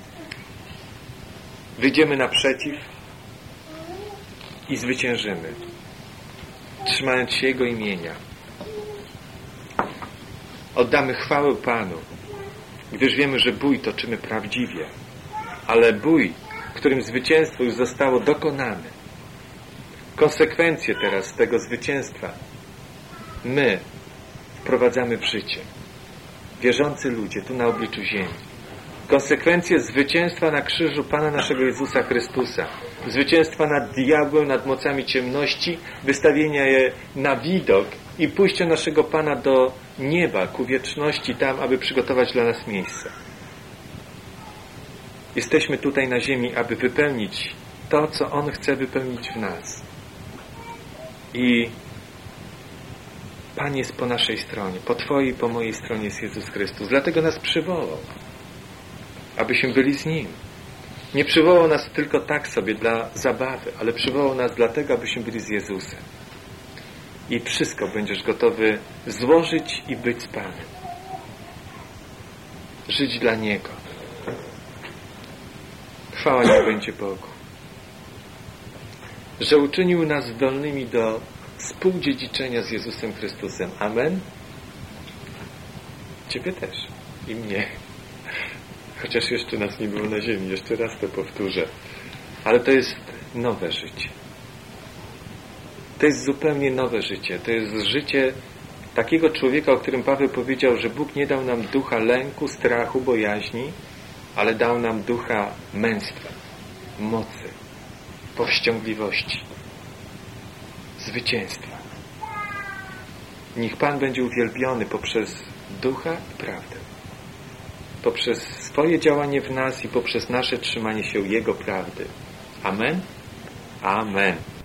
S2: Wyjdziemy naprzeciw i zwyciężymy, trzymając się Jego imienia. Oddamy chwałę Panu, gdyż wiemy, że bój toczymy prawdziwie, ale bój, w którym zwycięstwo już zostało dokonane. Konsekwencje teraz tego zwycięstwa my wprowadzamy w życie. Wierzący ludzie tu na obliczu ziemi. Konsekwencje zwycięstwa na krzyżu Pana naszego Jezusa Chrystusa. Zwycięstwa nad diabłem, nad mocami ciemności, wystawienia je na widok i pójścia naszego Pana do nieba, ku wieczności tam, aby przygotować dla nas miejsce. Jesteśmy tutaj na ziemi, aby wypełnić to, co On chce wypełnić w nas. I Pan jest po naszej stronie, po Twojej, po mojej stronie jest Jezus Chrystus. Dlatego nas przywołał, abyśmy byli z Nim. Nie przywołał nas tylko tak sobie dla zabawy, ale przywołał nas dlatego, abyśmy byli z Jezusem. I wszystko będziesz gotowy złożyć i być z Panem. Żyć dla Niego. Chwała niech będzie Bogu, że uczynił nas zdolnymi do współdziedziczenia z Jezusem Chrystusem. Amen? Ciebie też. I mnie. Chociaż jeszcze nas nie było na ziemi. Jeszcze raz to powtórzę. Ale to jest nowe życie. To jest zupełnie nowe życie. To jest życie takiego człowieka, o którym Paweł powiedział, że Bóg nie dał nam ducha lęku, strachu, bojaźni, ale dał nam ducha męstwa, mocy, powściągliwości, zwycięstwa. Niech Pan będzie uwielbiony poprzez ducha i prawdę. Poprzez swoje działanie w nas i poprzez nasze trzymanie się Jego prawdy. Amen? Amen.